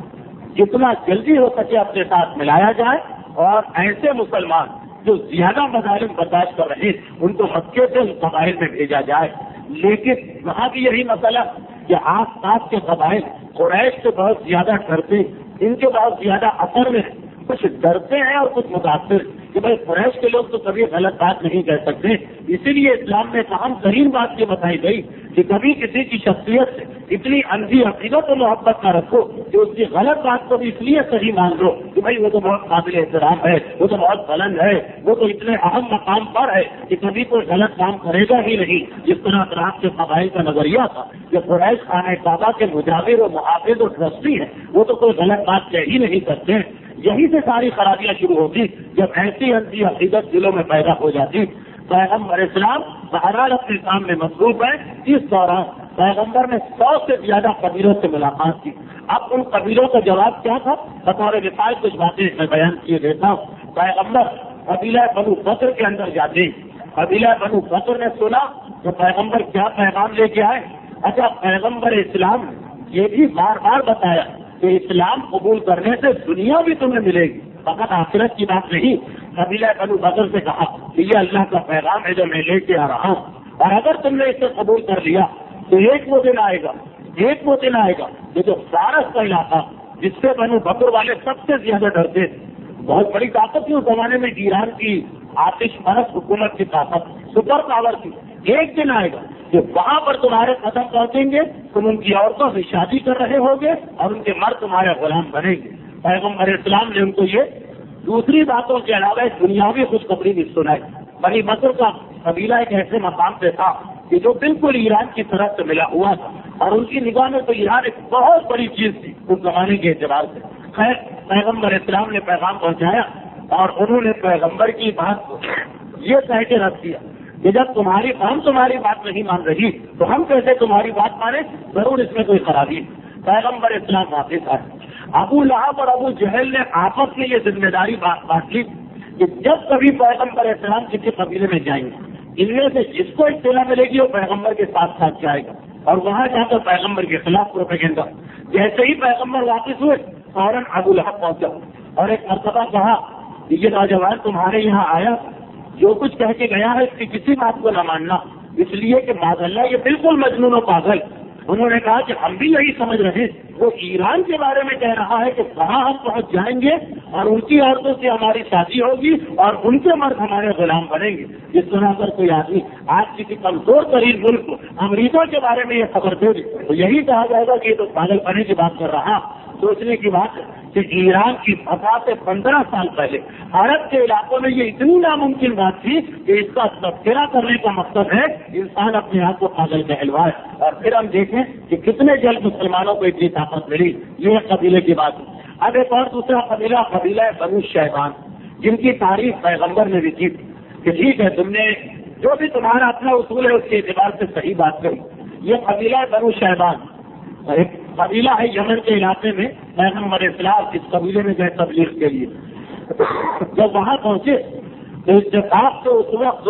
جتنا جلدی ہو سکے اپنے ساتھ ملایا جائے، اور ایسے مسلمان جو زیادہ مظالم برداشت کر رہے ان کو مکے سے ان قبائل میں بھیجا جائے۔ لیکن وہاں بھی یہی مسئلہ کہ آس پاس کے قبائل قریش سے بہت زیادہ ڈرتے، ان کے بہت زیادہ اثر میں کچھ ڈرتے ہیں اور کچھ متاثر کہ بھائی قریش کے لوگ تو کبھی غلط بات نہیں کہہ سکتے، اسی لیے اسلام میں اہم ترین بات یہ بتائی گئی کہ کبھی کسی کی شخصیت سے اتنی اندھی عقیدت و محبت نہ رکھو کہ اس کی غلط بات کو بھی اس لیے صحیح مان لو کہ بھائی وہ تو بہت قابل احترام ہے، وہ تو بہت بلند ہے، وہ تو اتنے اہم مقام پر ہے کہ کبھی کوئی غلط کام کرے گا ہی نہیں۔ جس طرح اطراف کے قبائل کا نظریہ تھا کہ قریش خانہ کعبہ کے مجاور و محافظ و ٹرسٹی ہیں، وہ تو کوئی غلط بات کہہ ہی نہیں کرتے، یہی سے ساری خرابیاں شروع ہوتی جب ایسی ایسی عقیدت دلوں میں پیدا ہو جاتی۔ پیغمبر اسلام بہرحال اپنے کام میں مصروف ہے۔ اس دوران پیغمبر نے سو سے زیادہ قبیلوں سے ملاقات کی۔ اب ان قبیلوں کا جواب کیا تھا؟ بطور مثال کچھ باتیں میں بیان کیے دیتا ہوں۔ پیغمبر قبیلہ بنو بکر کے اندر جاتے ہیں، قبیلہ بنو بکر نے سنا تو پیغمبر کیا پیغام لے کے آئے؟ اچھا، پیغمبر اسلام یہ بھی بار بار بتایا کہ اسلام قبول کرنے سے دنیا بھی تمہیں ملے گی، فقط آخرت کی بات نہیں۔ قبیلہ بنو بکر سے کہا کہ یہ اللہ کا پیغام ہے جو میں لے کے آ رہا ہوں، اور اگر تم نے اسے قبول کر لیا تو ایک وہ دن آئے گا ایک وہ دن آئے گا کہ جو فارس کا علاقہ جس سے بنو بکر والے سب سے زیادہ ڈرتے تھے، بہت بڑی طاقت تھی اس زمانے میں، ایران کی آتش پرست حکومت کی طاقت، سپر پاور تھی، ایک دن آئے گا کہ وہاں پر تمہارے قدم پہنچیں گے، تم ان کی عورتوں سے شادی کر رہے ہوگے اور ان کے مرد تمہارے غلام بنیں گے۔ پیغمبر اسلام نے ان کو یہ دوسری باتوں کے علاوہ دنیاوی خوشخبری بھی سنائی۔ بنی بکر کا قبیلہ ایک ایسے مقام پہ تھا کہ جو بالکل ایران کی طرف سے ملا ہوا تھا، اور ان کی نگاہ میں تو ایران ایک بہت بڑی چیز تھی اس زمانے کے اعتبار سے۔ خیر، پیغمبر اسلام نے پیغام پہنچایا اور انہوں نے پیغمبر کی بات کو یہ کہہ کے رکھ دیا کہ جب تمہاری ہم تمہاری بات نہیں مان رہی تو ہم کیسے تمہاری بات مانیں، ضرور اس میں کوئی خرابی ہے۔ پیغمبر اسلام واپس آئے۔ ابو لہب اور ابو جہل نے آپس میں یہ ذمہ داری بات لی کہ جب کبھی پیغمبر اسلام کسی قبیلے میں جائیں گے، ان میں سے جس کو اطلاع ملے گی وہ پیغمبر کے ساتھ ساتھ جائے گا، اور وہاں جا کر پیغمبر کے خلاف پروپیگنڈا۔ جیسے ہی پیغمبر واپس ہوئے فوراً ابو لہب پہنچا اور ایک مرتبہ کہا کہ یہ نوجوان تمہارے یہاں آیا، جو کچھ کہہ کے گیا ہے اس کی کسی بات کو نہ ماننا، اس لیے کہ معاذ اللہ یہ بالکل مجنون و پاگل، انہوں نے کہا کہ ہم بھی یہی سمجھ رہے ہیں. وہ ایران کے بارے میں کہہ رہا ہے کہ کہاں ہم پہنچ جائیں گے اور ان کی عورتوں سے ہماری شادی ہوگی اور ان کے مرد ہمارے غلام بنیں گے. اس طرح اگر کوئی آدمی آج کسی کمزور ترین ملک کو امریکہ کے بارے میں یہ خبر دے دی تو یہی کہا جائے گا کہ یہ تو پاگل پنے کی بات کر رہا. سوچنے کی بات ہے کہ ایران کی فتح سے پندرہ سال پہلے عرب کے علاقوں میں یہ اتنی ناممکن بات تھی کہ اس کا تذکرہ کرنے کا مقصد ہے انسان اپنے آپ کو پاگل کہلوائے. اور پھر ہم دیکھیں کہ کتنے جلد مسلمانوں کو اتنی طاقت ملی. یہ قبیلے کی بات ہے. اب ایک اور دوسرا قبیلہ قبیلہ بنو شیبان, جن کی تعریف پیغمبر نے بھی کی کہ ٹھیک ہے تم نے جو بھی تمہارا اپنا اصول ہے اس کے اعتبار سے صحیح بات کری. یہ قبیلہ بنو شیبان ایک قبیلہ ہے یمن کے علاقے میں. پیغمبر اسلام اس قبیلے میں گئے تبلیغ کے لیے. جب وہاں پہنچے تو اتفاق سے اس وقت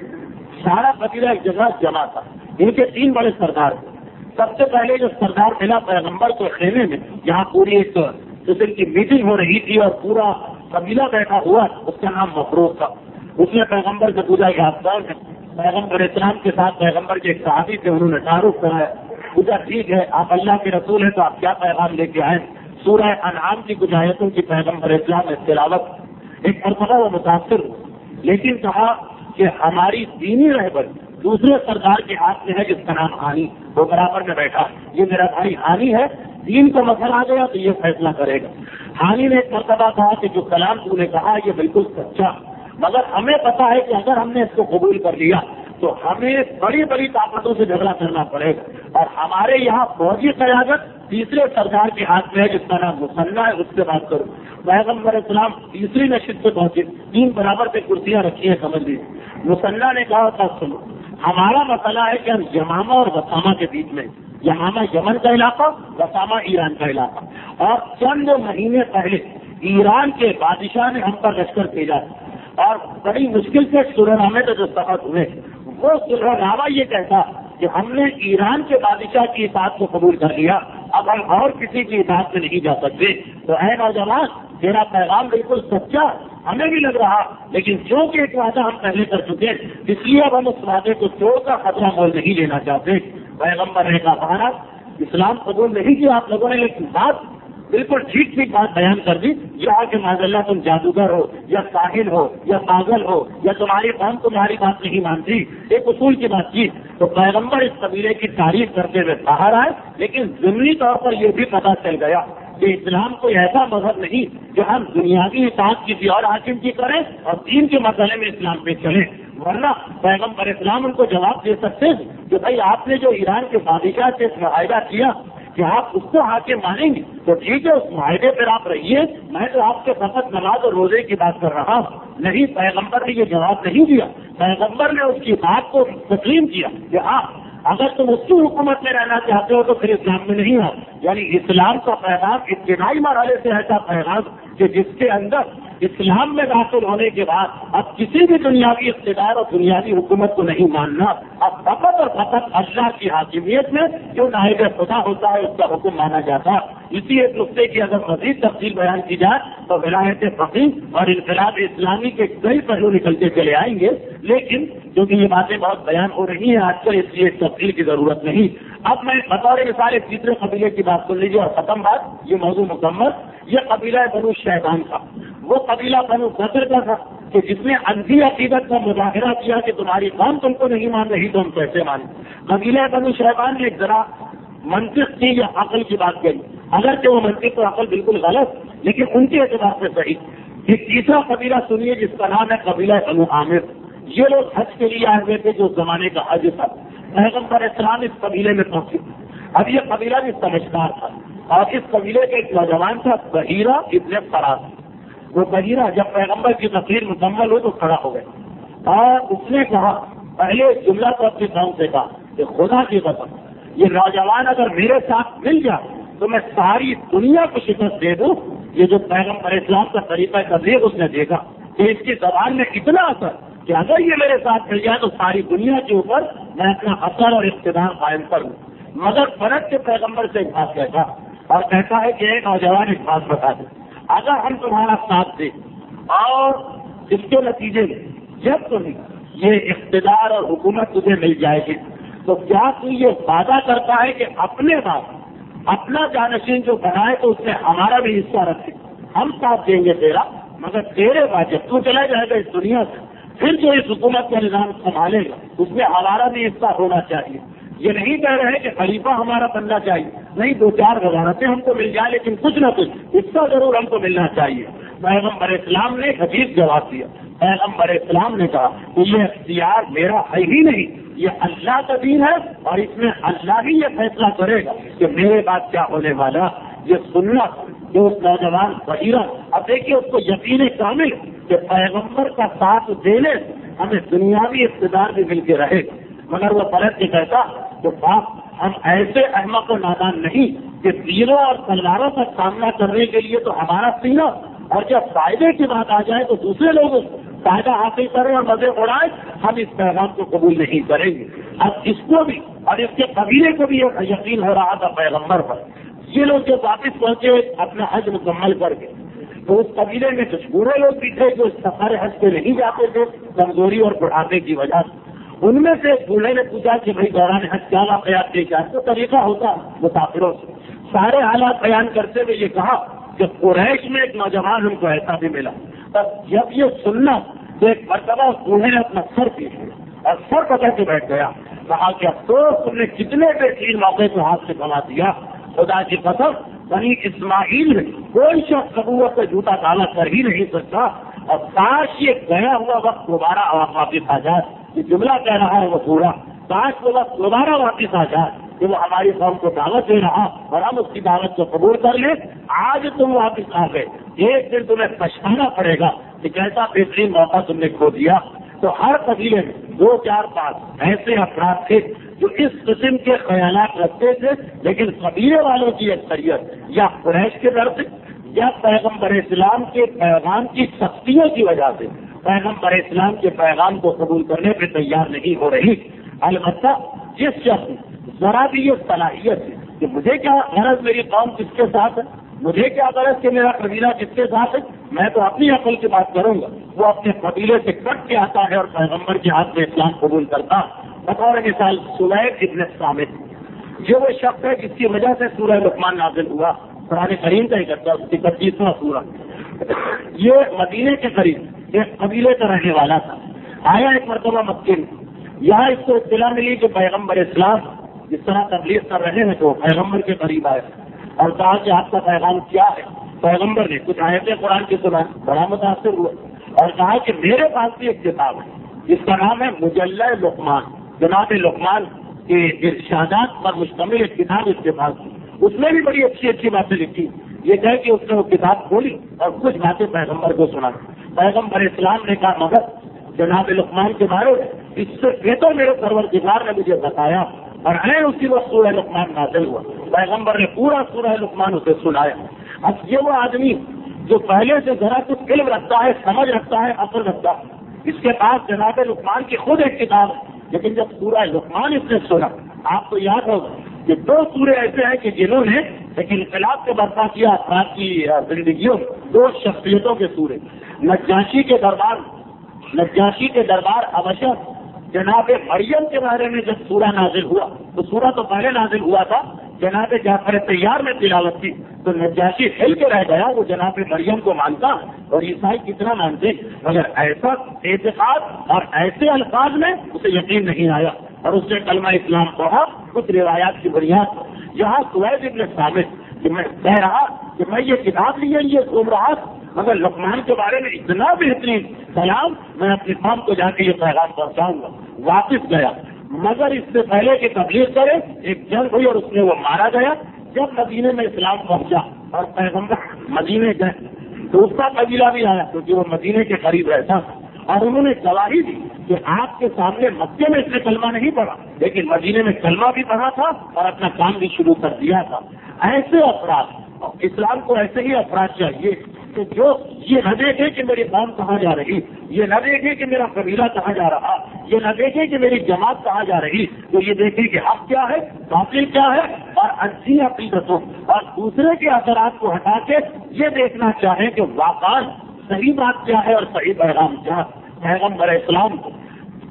سارا قبیلہ ایک جگہ جمع تھا. ان کے تین بڑے سردار تھے. سب سے پہلے جو سردار ملا پیغمبر کے خیمے میں, جہاں پوری ایک قسم کی میٹنگ ہو رہی تھی اور پورا قبیلہ بیٹھا ہوا, اس کا نام مفروض تھا. اس نے پیغمبر سے پوچھا کہ آپ کون ہیں؟ پیغمبر اسلام کے ساتھ پیغمبر کے ایک صحابی تھے, انہوں نے تعارف کرایا. پوچھا ٹھیک ہے آپ اللہ کے رسول ہیں تو آپ کیا پیغام لے کے آئے؟ سورہ انعام کی کچھ آیتوں کی پیغمبر اسلام میں تلاوت. ایک مرتبہ وہ متاثر ہو, لیکن کہا کہ ہماری دینی رہبر دوسرے سردار کے ہاتھ میں ہے جس کا نام ہانی, وہ برابر میں بیٹھا. یہ میرا بھائی ہانی ہے, دین کو مسئلہ آ گیا تو یہ فیصلہ کرے گا. ہانی نے ایک مرتبہ کہا کہ جو کلام تو نے کہا یہ بالکل سچا, مگر ہمیں پتا ہے کہ اگر ہم نے اس کو قبول کر لیا تو ہمیں بڑی بڑی طاقتوں سے جھگڑا کرنا پڑے گا, اور ہمارے یہاں فوجی قیادت تیسرے سردار کے ہاتھ میں ہے جس کا نام مسنہ ہے, اس سے بات کرو. پیغمبر اسلام تیسری نشست پہ پہنچے, تین برابر پہ کرسیاں رکھی ہیں سمجھ لیجیے. مسنہ نے کہا تھا سنو, ہمارا مسئلہ ہے کہ ہم یمامہ اور وسامہ کے بیچ میں, یمامہ یمن کا علاقہ, وسامہ ایران کا علاقہ, اور چند مہینے پہلے ایران کے بادشاہ نے ہم پر لشکر بھیجا اور بڑی مشکل سے سلحنامے پہ جو سفر ہوئے, وہ سلحنامہ یہ کہتا کہ ہم نے ایران کے بادشاہ کی اطاعت کو قبول کر لیا, اب ہم اور کسی کی اطاعت میں نہیں جا سکتے. تو اے نوجوان, تیرا پیغام بالکل سچا ہمیں بھی لگ رہا, لیکن جو کہ ایک وعدہ ہم پہلے کر چکے اس لیے اب ہم اس وعدے کو چور کا خطرہ مول نہیں لینا چاہتے. پیغمبر نے کہا اسلام قبول نہیں کیا آپ لوگوں نے, لیکن بات بالکل ٹھیک ٹھیک بات بیان کر دی. یہ کہ معاذ اللہ تم جادوگر ہو یا ساحل ہو یا پاگل ہو یا تمہاری قوم تمہاری بات نہیں مانتی, ایک اصول کی بات کی. تو پیغمبر اس قبیلے کی تعریف کرتے ہوئے باہر آئے, لیکن ضمنی طور پر یہ بھی پتہ چل گیا کہ اسلام کوئی ایسا مذہب نہیں جو ہم دنیاوی اطاعت کسی اور حاکم کی کریں اور دین کے مسئلے میں اسلام پہ چلیں. ورنہ پیغمبر اسلام ان کو جواب دے سکتے ہیں کہ بھائی آپ نے جو ایران کے بادشاہ سے معاہدہ کیا کہ آپ اس کو حاکم مانیں گے تو ٹھیک ہے, اس معاہدے پر آپ رہیے, میں تو آپ کے فقط نماز اور روزے کی بات کر رہا ہوں. نہیں, پیغمبر نے یہ جواب نہیں دیا. پیغمبر نے اس کی بات کو تسلیم کیا کہ ہاں اگر تم اس کی حکومت میں رہنا چاہتے ہو تو پھر اسلام میں نہیں آؤ. یعنی اسلام کا پیغام ابتدائی مرحلے سے ایسا پیغام کہ جس کے اندر اسلام میں داخل ہونے کے بعد اب کسی بھی دنیاوی اقتدار اور دنیاوی حکومت کو نہیں ماننا, اب فقط اور فقط اللہ کی حاکمیت میں جو نائب خدا ہوتا ہے اس کا حکم مانا جاتا. اسی ایک نقطے کی اگر مزید تفصیل بیان کی جائے تو ولایت فقیہ اور انقلاب اسلامی کے کئی پہلو نکلتے چلے آئیں گے, لیکن کیونکہ یہ باتیں بہت بیان ہو رہی ہیں آج کل, اس لیے تفصیل کی ضرورت نہیں. اب میں بطور مثال ایک تیسرے قبیلے کی بات کر لیجیے اور ختم بات, یہ موضوع مکمل. یہ قبیلہ بنو شیبان کا, وہ قبیلہ بنو بکر کا تھا کہ جس نے اندھی عقیدت کا مظاہرہ کیا کہ تمہاری قوم تم کو نہیں مان رہی تو ہم کیسے مانیں. قبیلہ بنو شیبان نے ایک ذرا منطق کی یا عقل کی بات کہی, اگرچہ وہ منطق اور عقل بالکل غلط لیکن ان کے اعتبار سے صحیح. ایک تیسرا قبیلہ سنیے جس کا نام ہے قبیلہ بنو عامر. یہ لوگ حج کے لیے آئے ہوئے تھے جو زمانے کا حج تھا. پیغمبر اسلام اس قبیلے میں پہنچے. اب یہ قبیلہ بھی سمجھدار تھا اور اس قبیلے کے ایک نوجوان تھا بحیرہ ابن فراس. وہ بحیرہ جب پیغمبر کی تقریر مکمل ہو تو کھڑا ہو گیا اور اس نے کہا, پہلے جملہ تو اپنی قوم سے کہا کہ خدا کی قسم یہ نوجوان اگر میرے ساتھ مل جائے تو میں ساری دنیا کو شکست دے دوں. یہ جو پیغمبر اسلام کا طریقہ تبلیغ اس نے دیکھا کہ اس کی زبان میں اتنا اثر کہ اگر یہ میرے ساتھ مل جائے تو ساری دنیا کے اوپر میں اپنا اثر اور اقتدار قائم کروں. مگر فرق کے پیغمبر سے ایک بات کہتا اور کہتا ہے کہ ایک نوجوان ایک بات بتا دے, اگر ہم تمہارا ساتھ دیں اور اس کے نتیجے میں جب تمہیں یہ اقتدار اور حکومت تجھے مل جائے گی تو کیا تو یہ وعدہ کرتا ہے کہ اپنے بعد اپنا جانشین جو بنائے تو اس میں ہمارا بھی حصہ رکھے؟ ہم ساتھ دیں گے تیرا، مگر تیرے بعد جب تو چلا جائے گا اس دنیا سے پھر جو اس حکومت کا نظام سنبھالے گا اس میں ہمارا بھی حصہ ہونا چاہیے۔ یہ نہیں کہہ رہے کہ خلیفہ ہمارا بننا چاہیے، نہیں، دو چار وزارتیں ہم کو مل جائیں لیکن کچھ نہ کچھ حصہ ضرور ہم کو ملنا چاہیے۔ پیغمبر اسلام نے ایک عجیب جواب دیا۔ پیغمبر اسلام نے کہا کہ یہ اختیار میرا ہے ہی نہیں، یہ اللہ کا دین ہے اور اس میں اللہ ہی یہ فیصلہ کرے گا کہ میرے بعد کیا ہونے والا۔ یہ سننا جو اس نوجوان بحیرہ، اب دیکھیے اس کو یقین کامل کہ پیغمبر کا ساتھ دینے ہمیں دنیاوی اقتدار بھی مل کے رہے گا، مگر وہ پلٹ کے کہتا کہ باپ ہم ایسے احمق و نادان نہیں کہ تیروں اور تلواروں کا سامنا کرنے کے لیے تو ہمارا سینہ، اور جب فائدے کی بات آ جائے تو دوسرے لوگوں فائدہ حاصل کریں اور مزے اڑائیں، ہم اس پیغام کو قبول نہیں کریں گے۔ اب اس کو بھی اور اس کے قبیلے کو بھی ایک یقین ہو رہا تھا پیغمبر پر۔ یہ لوگ جب واپس پہنچے اپنا حج مکمل کر کے تو اس قبیلے میں کچھ بوڑھے لوگ بھی تھے جو سفر حج پہ نہیں جاتے تھے کمزوری اور بڑھاپے کی وجہ سے۔ ان میں سے ایک بوڑھے نے پوچھا کہ بھائی دوران حج کیا واقعات پیش آئے؟ تو طریقہ ہوتا مسافروں سے سارے حالات بیان کرتے ہوئے یہ کہا کہ قریش میں ایک نوجوان ہم کو ایسا بھی ملا۔ تب جب یہ سننا تو ایک مرتبہ بوڑھے نے اپنا سر پیش کیا اور سر پکڑ کے بیٹھ گیا، کہا کہ افسوس تم نے کتنے بہترین موقع کو ہاتھ سے گنوا دیا، خدا کی قسم بنی اسماعیل میں کوئی شخص نبوت کا جھوٹا دعویٰ کر ہی نہیں سکتا، اور کاش یہ گیا ہوا وقت دوبارہ واپس آ جائے۔ یہ جملہ کہہ رہا ہے وہ پورا، کاش وہ وقت دوبارہ واپس آ جائے کہ وہ ہماری قوم کو دعوت دے رہا اور ہم اس کی دعوت کو قبول کر لیں۔ آج تم واپس آ گئے، ایک دن تمہیں پچھتانا پڑے گا کہ کیسا بہترین موقع تم نے کھو دیا۔ تو ہر قبیلے میں دو چار پانچ ایسے افراد تھے جو اس قسم کے خیالات رکھتے تھے، لیکن قبیلے والوں کی اکثریت یا قریش کے در سے یا پیغمبر اسلام کے پیغام کی سختیوں کی وجہ سے پیغمبر اسلام کے پیغام کو قبول کرنے پہ تیار نہیں ہو رہی۔ البتہ جس شخص ذرا بھی یہ صلاحیت ہے کہ مجھے کیا غرض میری قوم کس کے ساتھ ہے، مجھے کیا غرض کہ میرا قبیلہ کس کے ساتھ ہے، میں تو اپنی عقل کی بات کروں گا، وہ اپنے قبیلے سے کٹ کے آتا ہے اور پیغمبر کے ہاتھ میں اسلام قبول کرتا۔ بطور مثال سلیق ابن صامت، یہ وہ شخص ہے جس کی وجہ سے سورہ لقمان نازل ہوا، قرآن کریم کا اکٹھا اس کی پچیسواں سورہ۔ یہ مدینے کے قریب ایک قبیلے کا رہنے والا تھا، آیا ایک مرتبہ مکے میں، یہاں اس کو اطلاع ملی کہ پیغمبر اسلام جس طرح تبلیغ کر رہے ہیں تو پیغمبر کے قریب آئے اور کہا کہ آپ کا پیغام کیا ہے۔ پیغمبر نے کچھ آیتیں قرآن کی سنائیں، بڑا متاثر ہوا اور کہا کہ میرے پاس بھی ایک کتاب ہے جس کا نام ہے مجلہ لقمان، جناب لقمان کے ارشادات پر مشتمل ایک کتاب اس کے پاس تھی، اس میں بھی بڑی اچھی اچھی باتیں لکھی۔ یہ کہہ کہ اس نے وہ کتاب کھولی اور کچھ باتیں پیغمبر کو سنا۔ پیغمبر اسلام نے کہا مگر جناب لقمان کے بارے میں اس سے بہتر میرے پروردگار نے مجھے بتایا، اور ہے اسی وقت سورہ لقمان نازل ہوا۔ پیغمبر نے پورا سورہ لقمان اسے سنایا۔ اب یہ وہ آدمی جو پہلے سے ذرا کچھ علم رکھتا ہے، سمجھ رکھتا ہے، عقل رکھتا ہے، اس کے پاس جناب لقمان کی خود ایک کتاب ہے، لیکن جب سورہ لقمان اس نے سنا، آپ کو یاد ہوگا کہ دو سورے ایسے ہیں کہ جنہوں نے ایک انقلاب کے برپا کیا افراد کی زندگیوں میں، دو شخصیتوں کے سورے۔ نجاشی کے دربار نجاشی کے دربار حبشہ جناب مریم کے بارے میں جب سورہ نازل ہوا تو سورہ تو پہلے نازل ہوا تھا، جناب جعفر طیار میں تلاوت کی تو نجاشی ہل کے رہ گیا، وہ جناب مریم کو مانتا اور عیسائی کتنا مانتے، مگر ایسا اعتقاد اور ایسے الفاظ میں اسے یقین نہیں آیا اور اس نے کلمہ اسلام پڑھا کچھ روایات کی بنیاد پر۔ یہاں سلیق ابن صامت کہ میں کہہ رہا کہ میں یہ کتاب لیے یہ گھوم رہا مگر لقمان کے بارے میں اتنا بہترین کلام، میں اپنی قوم کو جا کے یہ پیغام پہنچاؤں گا۔ واپس گیا، مگر اس سے پہلے کہ تبلیغ کرے ایک جنگ ہوئی اور اس میں وہ مارا گیا۔ جب مدینے میں اسلام پہنچا اور پیغمبر مدینے گئے تو اس کا قبیلہ بھی آیا کیونکہ وہ مدینے کے قریب رہتا اور انہوں نے گواہی دی کہ آپ کے سامنے مکے میں اس نے کلمہ نہیں پڑھا لیکن مدینے میں کلمہ بھی پڑھا تھا اور اپنا کام بھی شروع کر دیا تھا۔ ایسے افراد، اسلام کو ایسے ہی افراد چاہیے کہ جو یہ نہ دیکھے کہ میری قوم کہاں جا رہی، یہ نہ دیکھے کہ میرا قبیلہ کہاں جا رہا، یہ نہ دیکھے کہ میری جماعت کہاں جا رہی، تو یہ دیکھے کہ حق کیا ہے، باطل کیا ہے اور اچھی عقیدتوں اور دوسرے کے اثرات کو ہٹا کے یہ دیکھنا چاہے کہ واقعات صحیح بات کیا ہے اور صحیح پیغام کیا۔ پیغمبر اسلام کو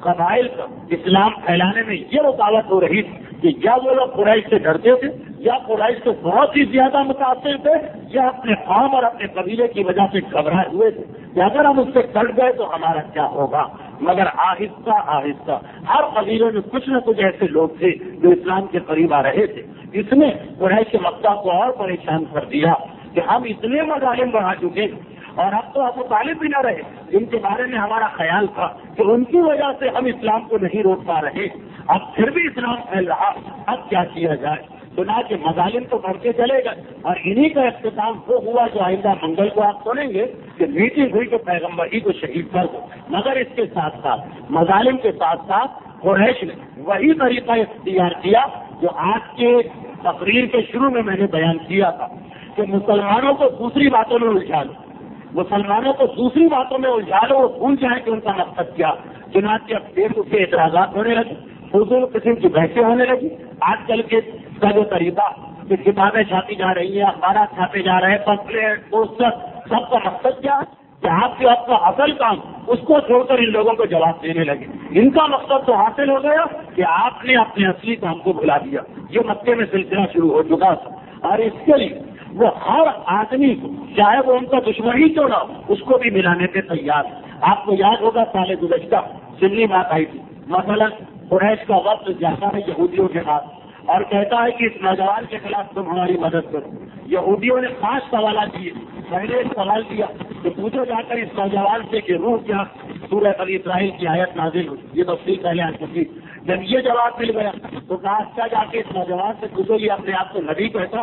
قبائل کا اسلام پھیلانے میں یہ رکاوٹ ہو رہی تھی کہ یا وہ لوگ قریش سے ڈرتے تھے یا قریش سے بہت ہی زیادہ متاثر تھے یا اپنے قوم اور اپنے قبیلے کی وجہ سے گھبرائے ہوئے تھے کہ اگر ہم اس سے کٹ گئے تو ہمارا کیا ہوگا. مگر آہستہ آہستہ ہر قبیلے میں کچھ نہ کچھ ایسے لوگ تھے جو اسلام کے قریب آ رہے تھے. اس نے قریش کے مکہ کو اور پریشان کر دیا کہ ہم اتنے مظالم بڑھا چکے اور اب تو ابو طالب بھی نہ رہے جن کے بارے میں ہمارا خیال تھا کہ ان کی وجہ سے ہم اسلام کو نہیں روک پا رہے. اب پھر بھی اسلام پھیل رہا, اب کیا کیا جائے. سنا کہ مظالم تو بڑھتے چلے گئے اور انہی کا اختتام وہ ہوا جو آئندہ منگل کو آپ سنیں گے کہ میٹنگ ہوئی کہ پیغمبر ہی کو شہید کر دو. مگر اس کے ساتھ ساتھ مظالم کے ساتھ ساتھ قریش نے وہی طریقہ اختیار کیا جو آج کے تقریر کے شروع میں میں نے بیان کیا تھا کہ مسلمانوں کو دوسری باتوں میں الجھا لو, مسلمانوں کو دوسری باتوں میں الجھا لو, وہ بھول جائیں کہ ان کا مقصد کیا. چنانچہ اب بے کے اعتراضات ہونے لگے, فضول قسم کی بحثیں ہونے لگی. آج کل کے کا جو طریقہ کہ کتابیں چھاپی جا رہی ہیں, اخبارات چھاپے جا رہے ہیں, پمفلیٹ, پوسٹر, سب کا مقصد کیا ہے کہ آپ جو آپ کا اصل کام اس کو چھوڑ کر ان لوگوں کو جواب دینے لگے. ان کا مقصد تو حاصل ہو گیا کہ آپ نے اپنے اصلی کام کو بھلا دیا. یہ مکے میں سلسلہ شروع ہو چکا تھا اور اس کے لیے وہ ہر آدمی کو چاہے وہ ان کا دشمن ہی کیوں نہ ہو اس کو بھی ملانے کے تیار. آپ کو یاد ہوگا سال گزشتہ سنی بات آئی تھی, مثلا قریش کا وقت جاتا ہے یہودیوں کے ہاتھ اور کہتا ہے کہ اس نوجوان کے خلاف تم ہماری مدد کرو. یہودیوں نے خاص سوالات دیے. پہلے ایک سوال کیا کہ پوچھو جا کر اس نوجوان سے کہ روح کیا, سورہ بنی اسرائیل کی آیت نازل ہوئی, یہ تفصیل پہلے آ چکی. جب یہ جواب مل گیا تو کہا اچھا جا کے اس نوجوان سے پوچھو یہ اپنے آپ کو نبی کہتا.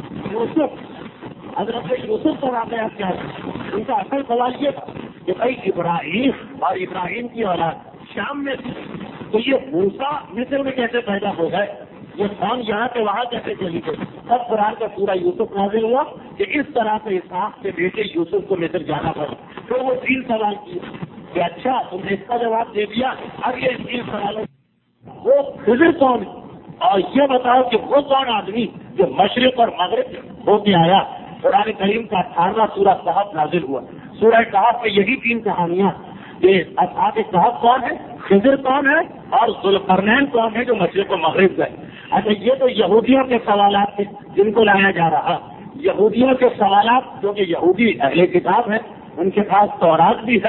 یوسف, حضرت یوسف کا واقعہ کیا ہے؟ ان کا اصل سوال یہ تھا کہ بھائی ابراہیم اور ابراہیم کی اولاد شام میں تھی تو یہ موسیٰ مصر میں کیسے پیدا ہو گئے, یہ قوم یہاں سے وہاں کیسے چلی گئی. سب قرآن کا پورا یوسف نازل ہوا کہ اس طرح سے اسحاق کے بیٹے یوسف کو مصر جانا پڑا. تو وہ تین سوال کیے کہ اچھا تم نے اس کا جواب دے دیا, اب یہ تین سوالوں وہ خضر کون ہے اور یہ بتاؤ کہ وہ کون آدمی جو مشرق اور مغرب ہو کے آیا. قرآن کریم کا اٹھارہواں سورہ کہف نازل ہوا. سورہ کہف میں یہی تین کہانیاں کہ اصحاب کہف کون ہے, خضر کون ہے اور ذوالقرنین کون ہے جو مشرق و مغرب گئے. اچھا یہ تو یہودیوں کے سوالات تھے جن کو لایا جا رہا. یہودیوں کے سوالات جو کہ یہودی اہل کتاب ہے, ان کے پاس تورات بھی ہے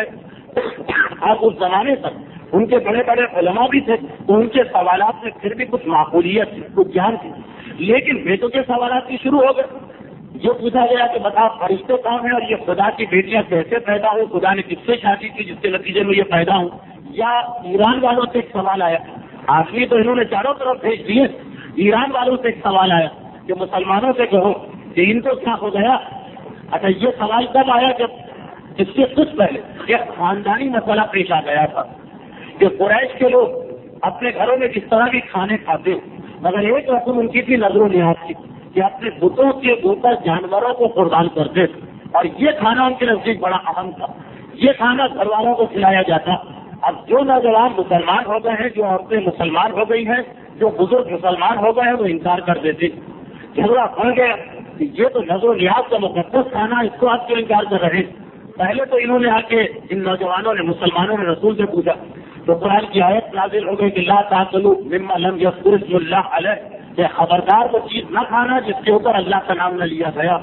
اور اس زمانے تک ان کے بڑے بڑے علماء بھی تھے تو ان کے سوالات میں پھر بھی کچھ معقولیت تھی, کچھ جان تھی. لیکن بیٹوں کے سوالات بھی شروع ہو گئے. یہ پوچھا گیا کہ بتا فرشتے کون ہیں اور یہ خدا کی بیٹیاں کیسے پیدا ہو, خدا نے کس سے شادی کی جس کے نتیجے میں یہ پیدا ہوں. یا ایران والوں سے ایک سوال آیا, آخری تو انہوں نے چاروں طرف بھیج دیے. ایران والوں سے ایک سوال آیا کہ مسلمانوں سے کہو کہ ان کو کیا ہو گیا. اچھا یہ سوال کب آیا جب اس سے کچھ پہلے ایک خاندانی مسئلہ پیش آ گیا تھا کہ قریش کے لوگ اپنے گھروں میں جس طرح بھی کھانے کھاتے مگر ایک رسم ان کی تھی نظر و نیاز کی کہ اپنے بتوں کے اوپر جانوروں کو قربان کرتے تھے اور یہ کھانا ان کے نزدیک بڑا اہم تھا. یہ کھانا گھر والوں کو کھلایا جاتا. اب جو نوجوان مسلمان ہو گئے ہیں, جو عورتیں مسلمان ہو گئی ہیں, جو بزرگ مسلمان ہو گئے ہیں وہ انکار کر دیتے. جھگڑا بڑھ گیا کہ یہ تو نظر و نیاز کا مقدس کھانا, اس کو آپ کیوں انکار کر رہے ہیں. پہلے تو انہوں نے آ کے ان نوجوانوں نے مسلمانوں نے رسول سے پوچھا تو قرآن کی آیت نازل ہو گئی کہ لا تاکلوا مما لم یذکر اسم اللہ علیہ, کہ خبردار وہ چیز نہ کھانا جس کے اوپر اللہ کا نام نہ لیا گیا.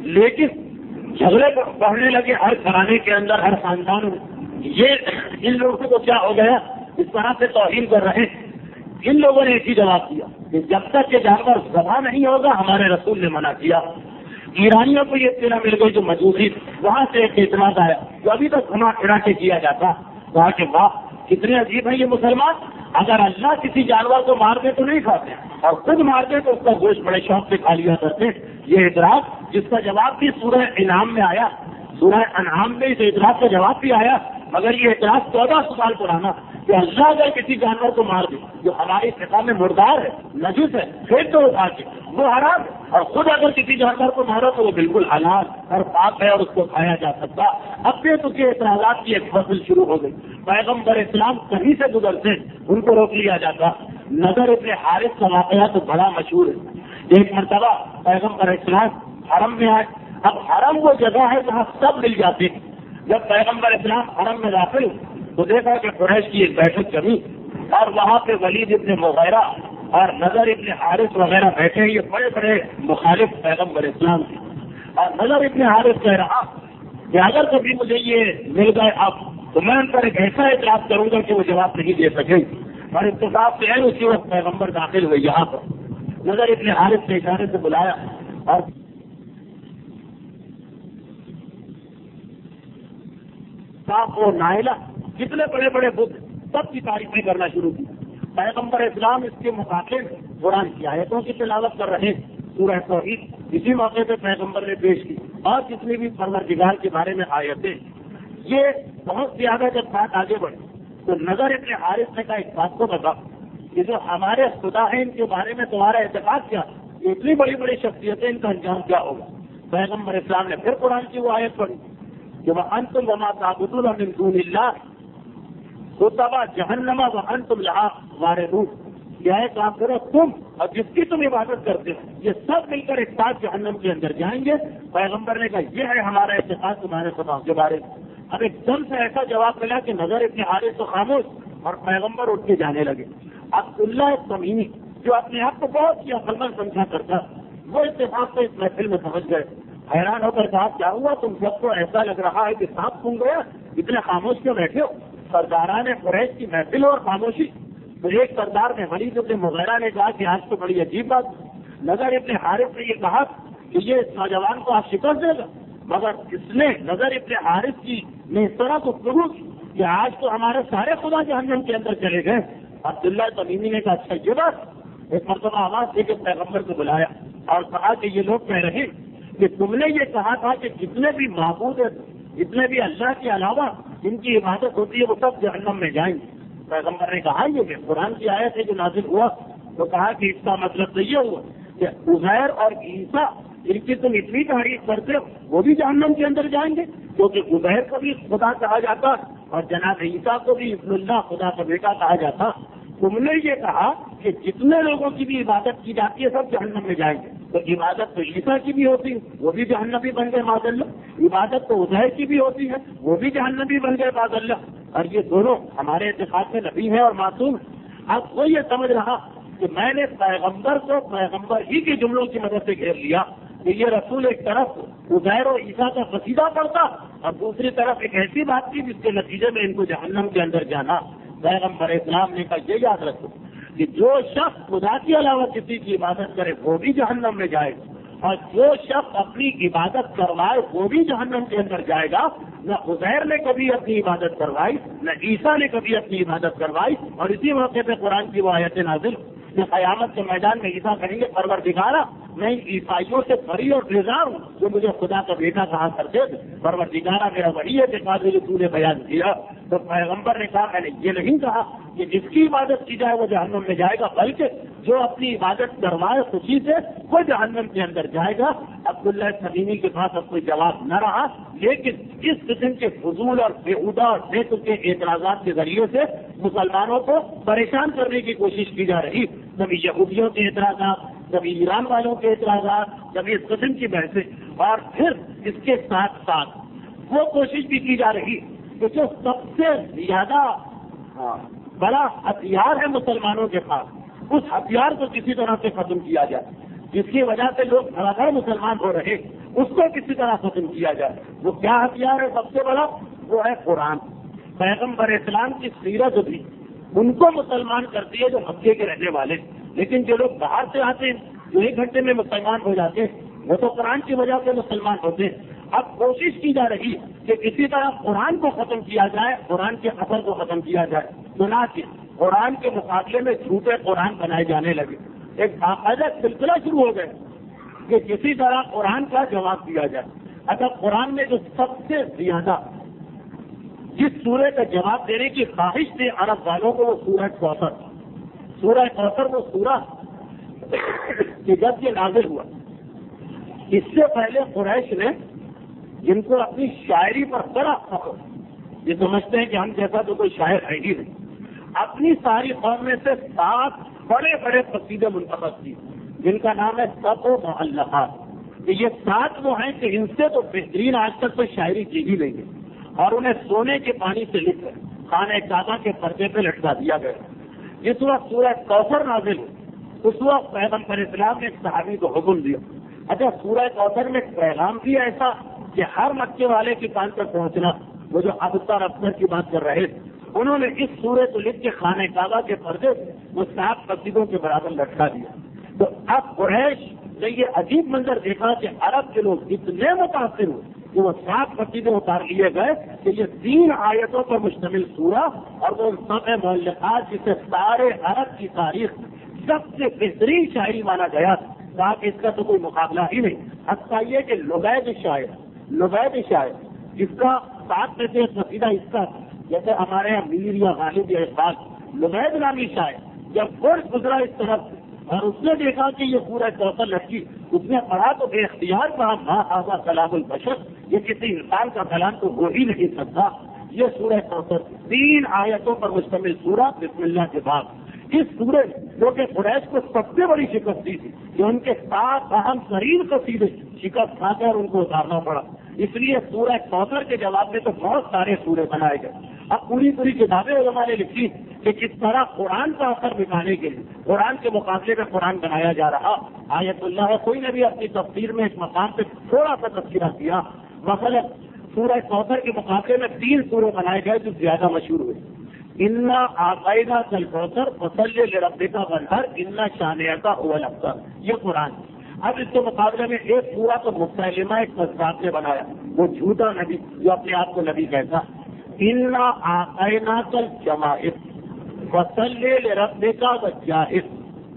لیکن جھگڑے بڑھنے لگے ہر گھرانے کے اندر, ہر خاندان میں. یہ ان لوگوں کو کیا ہو گیا, اس طرح سے توہین کر رہے ہیں. ان لوگوں نے ایک ہی جواب دیا کہ جب تک یہ جانور ذبح نہیں ہوگا ہمارے رسول نے منع کیا. ایرانیوں کو یہ اطلاع مل گئی جو مجوسی, وہاں سے ایک اعتراض آیا جو ابھی تک گھما پھرا کے کیا جاتا. کہا کہ واہ کتنے عجیب ہیں یہ مسلمان, اگر اللہ کسی جانور کو مار دے تو نہیں کھاتے اور خود مار دے تو اس کا گوشت بڑے شوق سے کھا لیا کرتے. یہ اعتراض جس کا جواب بھی سورہ انعام میں آیا, سورہ انعام میں اس اعتراض کا جواب بھی آیا, مگر یہ اعتراض چودہ سال پرانا کہ اللہ اگر کسی جانور کو مار دے جو ہماری فقہ میں مردار ہے, نجس ہے, پھر تو اٹھا کے وہ حرام, اور خود اگر کسی جانور کو مارو تو وہ بالکل حلال اور پاک ہے اور اس کو کھایا جا سکتا. اب سے تو کے اعتراضات کی ایک فصل شروع ہو گئی. پیغمبر اسلام کہیں سے گزرتے ان کو روک لیا جاتا. نظر ابن حارث کا واقعہ تو بڑا مشہور ہے. ایک مرتبہ پیغمبر اسلام حرم میں آئے. اب حرم وہ جگہ ہے جہاں سب مل جاتے ہیں. جب پیغمبر اسلام حرم میں داخل تو دیکھا کہ قریش کی ایک بیٹھک جمی اور وہاں پہ ولید ابن مغیرہ اور نظر ابن حارث وغیرہ بیٹھے، یہ بڑے بڑے مخالف پیغمبر اسلام تھے. اور نظر ابن حارث کہہ رہا کہ اگر کبھی مجھے یہ مل گئے اب تو میں ان پر ایک ایسا اعتراض کروں گا کہ وہ جواب نہیں دے سکیں. اور اتفاق سے اسی وقت پیغمبر داخل ہوئے یہاں پر. نظر ابن حارث کے اشارے سے بلایا اور صاف و نائلہ جتنے بڑے بڑے بدھ سب کی تعریفیں کرنا شروع کی. پیغمبر اسلام اس کے مقابلے میں قرآن کی آیتوں کی تلاوت کر رہے سورہ توحید اسی موقع پہ پیغمبر نے پیش کی، اور جتنی بھی پروردگار کے بارے میں آیتیں. یہ بہت زیادہ جب بات آگے بڑھی تو نظر ابن حارث نے کہا ایک بات کو بتا کہ جو ہمارے خدا ہیں ان کے بارے میں تمہارا اعتقاد کیا، اتنی بڑی بڑی شخصیتیں ان کا انجام کیا ہوگا. پیغمبر اسلام نے پھر قرآن کی وہ آیت پڑھی کہ وَأَنْتُمْ وَمَا تَعْبُدُونَ مِن دُونِ اللَّهِ خُطَبَ جَهَنَّمَ وَأَنْتُمْ لَهَا وَارِدُونَ. کیا ہے کام کرو تم اور جس کی تم عبادت کرتے ہو یہ سب مل کر ایک ساتھ جہنم کے اندر جائیں گے. پیغمبر نے کہا یہ ہے ہمارا اعتقاد تمہارے خدا کے بارے میں. اب ایک دم سے ایسا جواب ملا کہ نظر ابن حارث تو خاموش اور پیغمبر اٹھ کے جانے لگے. عبداللہ تمیمی جو اپنے آپ کو بہت ہی عقلمند سمجھا کرتا وہ اتفاق سے اس محفل میں پہنچ گئے. حیران ہو کر کہا کیا ہوا تم سب کو ایسا لگ رہا ہے کہ سانپ سن گیا، اتنے خاموش کیوں بیٹھے ہو؟ سرداران قریش کی محفل اور خاموشی. تو ایک سردار نے ولید ابن مغیرہ نے کہا کہ آج تو بڑی عجیب بات. نظر ابن حارث نے یہ کہا کہ یہ اس نوجوان کو آپ شکست دے گا، مگر اس نے نظر ابن حارث کی نے اس طرح کو قبول کہ آج تو ہمارے سارے خدا جہنم کے اندر چلے گئے. عبداللہ تمیمی نے کہا اچھا یہ بات. ایک مرتبہ آواز دے کے پیغمبر کو بلایا اور کہا کہ یہ لوگ کہہ رہے کہ تم نے یہ کہا تھا کہ جتنے بھی معبود ہیں جتنے بھی اللہ کے علاوہ جن کی عبادت ہوتی ہے وہ سب جہنم میں جائیں گے. پیغمبر نے کہا یہ کہ قرآن کی آیت ہے جو نازل ہوا تو کہا کہ اس کا مطلب تو یہ ہوا کہ عزیر اور عیسیٰ جن کی تم اتنی تعریف کرتے ہو وہ بھی جہنم کے اندر جائیں گے، کیونکہ عزیر کو بھی خدا کہا جاتا اور جناب عیسیٰ کو بھی ابن اللہ خدا کا بیٹا کہا جاتا. تم نے یہ کہا کہ جتنے لوگوں کی بھی عبادت کی جاتی ہے سب جہنم میں جائیں گے. تو عبادت تو عیسیٰ کی بھی ہوتی ہے وہ بھی جہنمی بن گئے معاذ اللہ. عبادت تو عزیر کی بھی ہوتی ہے وہ بھی جہنمی بن گئے معاذ اللہ. اور یہ دونوں ہمارے اتفاق میں نبی ہیں اور معصوم. اب وہ یہ سمجھ رہا کہ میں نے پیغمبر کو پیغمبر ہی کے جملوں کی مدد سے گھیر لیا کہ یہ رسول ایک طرف عزیر اور عیسیٰ کا قصیدہ پڑھتا اور دوسری طرف ایک ایسی بات تھی جس کے نتیجے میں ان کو جہنم کے اندر جانا. پیغمبر اسلام نے کہا یہ یاد رکھو کہ جو شخص خدا کے علاوہ کسی کی عبادت کرے وہ بھی جہنم میں جائے گا، اور جو شخص اپنی عبادت کروائے وہ بھی جہنم کے اندر جائے گا. نہ عزیر نے کبھی اپنی عبادت کروائی نہ عیسیٰ نے کبھی اپنی عبادت کروائی. اور اسی موقع پہ قرآن کی وہ آیت نازل کہ قیامت کے میدان میں عیسیٰ کہیں گے پروردگارا میں عیسائیوں سے بری اور بیزار ہوں جو مجھے خدا کا بیٹا کہا کرتے تھے. پروردگارا میرا وہی اعتقاد ہے جو تو نے بیان کیا. تو پیغمبر نے کہا میں نے یہ نہیں کہا کہ جس کی عبادت کی جائے وہ جہنم میں جائے گا، بلکہ جو اپنی عبادت کروائے خوشی سے وہ جہنم کے اندر جائے گا. عبداللہ تمیمی کے پاس اب کوئی جواب نہ رہا، لیکن اس قسم کے فضول اور بےہودہ اور بے تکے اعتراضات کے ذریعے سے مسلمانوں کو پریشان کرنے کی کوشش کی جا رہی. کبھی یہودیوں کے اعتراضات، کبھی ایران والوں کے اعتراضات، کبھی اس قسم کی بحثیں، اور پھر اس کے ساتھ ساتھ وہ کوشش بھی کی جا رہی کہ جو سب سے زیادہ بڑا ہتھیار ہے مسلمانوں کے پاس اس ہتھیار کو کسی طرح سے ختم کیا جائے، جس کی وجہ سے لوگ دھڑا دھڑ مسلمان ہو رہے اس کو کسی طرح ختم کیا جائے. وہ کیا ہتھیار ہے سب سے بڑا؟ وہ ہے قرآن. پیغمبر اسلام کی سیرت بھی ان کو مسلمان کرتی ہے جو مکے کے رہنے والے، لیکن جو لوگ باہر سے آتے ہیں جو ایک گھنٹے میں مسلمان ہو جاتے ہیں وہ تو قرآن کی وجہ سے مسلمان ہوتے ہیں. اب کوشش کی جا رہی کہ کسی طرح قرآن کو ختم کیا جائے، قرآن کے اثر کو ختم کیا جائے. چنانچہ قرآن کے مقابلے میں جھوٹے قرآن بنائے جانے لگے. ایک باقاعدہ سلسلہ شروع ہو گئے کہ کسی طرح قرآن کا جواب دیا جائے. اگر قرآن میں جو سب سے زیادہ جس سورہ کا جواب دینے کی خواہش تھی عرب والوں کو وہ سورہ کوثر. سورہ کوثر وہ سورہ کہ جب یہ نازل ہوا اس سے پہلے قریش نے جن کو اپنی شاعری پر بڑا فخر، یہ سمجھتے ہیں کہ ہم جیسا تو کوئی شاعر ہے ہی نہیں، اپنی ساری قوم میں سے سات بڑے بڑے قصیدے منتخب کی جن کا نام ہے سب و معلقات. یہ سات وہ ہیں کہ ان سے تو بہترین آج تک کوئی شاعری کی ہی نہیں ہے، اور انہیں سونے کے پانی سے لکھ کر خانہ کعبہ کے پردے پہ لٹکا دیا گیا۔ جس وقت سورہ کوثر نازل ہوئی اس وقت پیغمبر اسلام نے ایک صحابی کو حکم دیا، اچھا سورہ کوثر میں ایک پیغام بھی ایسا کہ ہر مکے والے کے کان پر پہنچنا، وہ جو ابتر افسر کی بات کر رہے تھے انہوں نے اس سورہ کو لکھ کے خانہ کعبہ کے پردے وہ سات مسجدوں کے برابر لٹکا دیا۔ تو اب قریش نے یہ عجیب منظر دیکھا کہ عرب کے لوگ اتنے متاثر ہوئے کہ وہ سات مسجدیں اتار لیے گئے کہ یہ تین آیتوں پر مشتمل سورہ اور وہ سب معلقات جسے سارے عرب کی تاریخ سب سے بہترین شاعری مانا گیا تھا کہ اس کا تو کوئی مقابلہ ہی نہیں۔ حتیٰ یہ کہ لبید شاعر لبید شاعر جس کا سات میں سے ایک قصیدہ حصہ جیسے ہمارے یہاں میر یا غالب یا اقبال، لبید نامی شاعر جب برس گزرا اس طرف اور اس نے دیکھا کہ یہ پورا کوثر لٹکی، اس نے پڑھا تو بے اختیار کہا ماں آزا کلام البشر، یہ کسی انسان کا کلام تو ہو ہی نہیں سکتا۔ یہ سورہ کوثر تین آیتوں پر مشتمل سورہ بسم اللہ کے بعد اس سورہ جو کہ قریش کو سب سے بڑی شکست دی تھی کہ ان کے سات اہم ترین قصیدے شکست کھا کر ان کو اتارنا پڑا، اس لیے سورہ کوثر کے جواب میں تو بہت سارے سورے بنائے گئے۔ اب پوری پوری کتابیں علماء نے لکھی کہ کس طرح قرآن کا اثر دکھانے کے لیے قرآن کے مقابلے میں قرآن بنایا جا رہا۔ آیت اللہ کوئی نے بھی اپنی تفسیر میں اس مقام پہ تھوڑا سا تذکرہ کیا، مثلا سورہ کوثر کے مقابلے میں تین سورے بنائے گئے جو زیادہ مشہور ہوئے، انا آقائنا کل کوثر فصلی لربک وانحر انا شانئک هو الابتر، یہ قرآن۔ اب اس کے مقابلے میں ایک سورہ تو مسیلمہ ایک کذاب نے بنایا، وہ جھوٹا نبی جو اپنے آپ کو نبی کہتا، انا آقائنا کل جماعت فصلی لربک وجاہد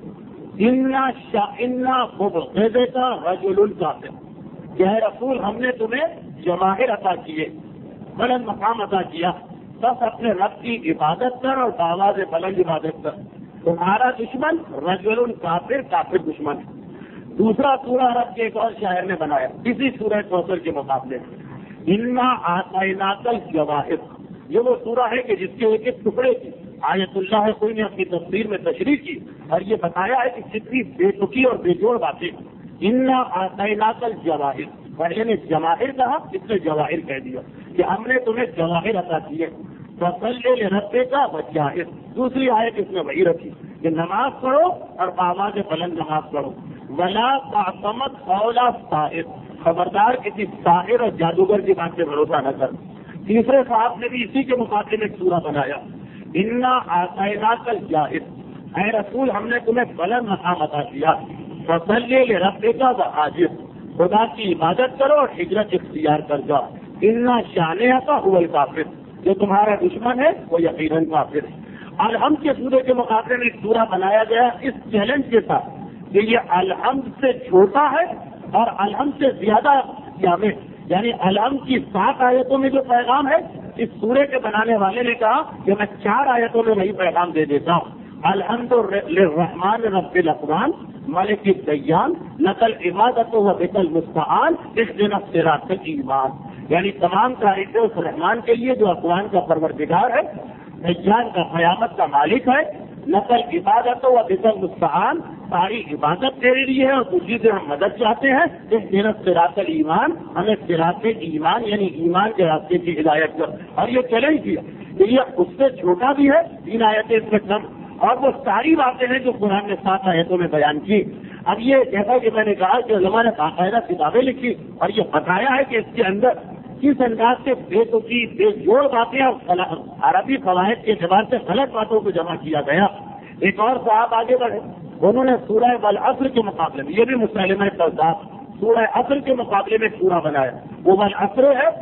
انا شانا مبغضک رجل کافر، کہ اے رسول ہم نے تمہیں جواہر عطا کیے، بلند مقام عطا کیا، بس اپنے رب کی عبادت کر اور باواز بلند عبادت کر، تمہارا دشمن رجل کافر کافر دشمن ہے۔ دوسرا سورہ عرب کے ایک اور شاعر نے بنایا اسی سورہ کوثر کے مقابلے میں، انا آتیناک الجواہر، یہ وہ سورہ ہے کہ جس کے ایک ایک ٹکڑے کی آیت اللہ کوئی نے اپنی تفسیر میں تشریح کی اور یہ بتایا ہے کہ کتنی بے تکی اور بے جوڑ باتیں۔ انا آتیناک الجواہر، پہلے نے جواہر کہا، اس نے جواہر کہہ دیا کہ ہم نے تمہیں جواہر عطا کیے، فصلی لربک وجاہد۔ دوسری آیت اس نے وہی رکھی کہ نماز پڑھو اور آواز بلند نماز پڑھو، ولا تعتمد قول الساحر، خبردار کسی ساحر اور جادوگر کی بات سے بھروسہ نہ کر۔ تیسرے صاحب نے بھی اسی کے مقابلے میں ایک سورہ بنایا، انا آتیناک الجاہد، اے رسول ہم نے تمہیں بلند مقام عطا کیا، فصلی لربک وحاجر، خدا کی عبادت کرو اور ہجرت اختیار کر جاؤ، انا شانئک هو الکافر، جو تمہارا دشمن ہے وہ یقیناً کافر ہے۔ الحمد کے سورے کے مقابلے میں ایک سورہ بنایا گیا اس چیلنج کے ساتھ کہ یہ الحمد سے چھوٹا ہے اور الحمد سے زیادہ جامع، یعنی الحمد کی سات آیتوں میں جو پیغام ہے اس سورے کے بنانے والے نے کہا کہ میں چار آیتوں میں وہی پیغام دے دیتا ہوں، الحمد للرحمن رب الاقوام ملک الدیان نقل عبادت و بک المستعان اهدنا الصراط الایمان، یعنی تمام تعریفیں اس رحمان کے لیے جو اقوام کا پروردگار ہے، دیان کا قیامت کا مالک ہے، نقل عبادت و بک المستعان ساری عبادت تیرے لیے ہے اور تجھی سے ہم مدد چاہتے ہیں، اهدنا الصراط الایمان، ہمیں صراط ایمان یعنی ایمان کے راستے کی ہدایت کر۔ اور یہ چیلنج کیا کہ یہ اس سے چھوٹا بھی ہے، تین آیتیں اس میں کم، اور وہ ساری باتیں ہیں جو قرآن نے سات آیتوں میں بیان کی۔ اب یہ جیسا کہ میں نے کہا کہ علماء نے باقاعدہ کتابیں لکھی اور یہ بتایا ہے کہ اس کے اندر کس انداز سے بے تکی بے جوڑ باتیں اور عربی فوائد کے اعتبار سے غلط باتوں کو جمع کیا گیا۔ ایک اور صاحب آگے بڑھے، انہوں نے سورہ والعصر کے مقابلے میں، یہ بھی مسلمہ کذاب، سورہ عصر کے مقابلے میں سورہ بنایا، وہ والعصر ہے،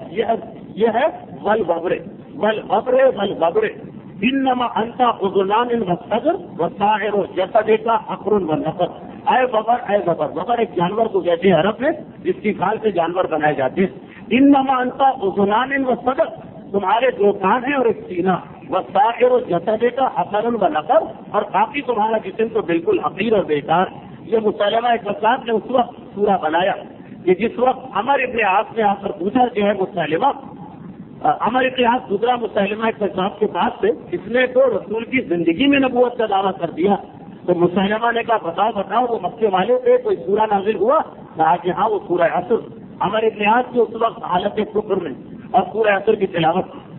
یہ ہے والببر، والببر والببر انما انت اذنان والصدر والساحر جسدک عقر والنفر، اے ببر اے ببر، ببر ایک جانور کو کہتے ہیں عرب میں جس کی کھال سے جانور بنائے جاتے ہیں، انما انت اذنان والصدر، تمہارے دو کان ہیں اور ایک سینہ، والساحر جسدک عقر والنفر، اور باقی تمہارا جسم تو بالکل حقیر اور بیکار۔ یہ مسلمہ کذاب نے اس وقت سورہ بنایا کہ جس وقت عمر ابن عاص نے آ کر پوچھا کہ ہے مسلمہ، عمر ابن عاص دوسرا مسلمہ کذاب کے پاس سے، اس نے تو رسول کی زندگی میں نبوت کا دعویٰ کر دیا، تو مسلمہ نے کہا بتاؤ بتاؤ وہ مکے والے پہ کوئی سورہ نازل ہوا؟ کہا کہ ہاں وہ سورہ عصر۔ عمر ابن عاص کی اس وقت حالت کفر میں اور سورہ عصر کی تلاوت،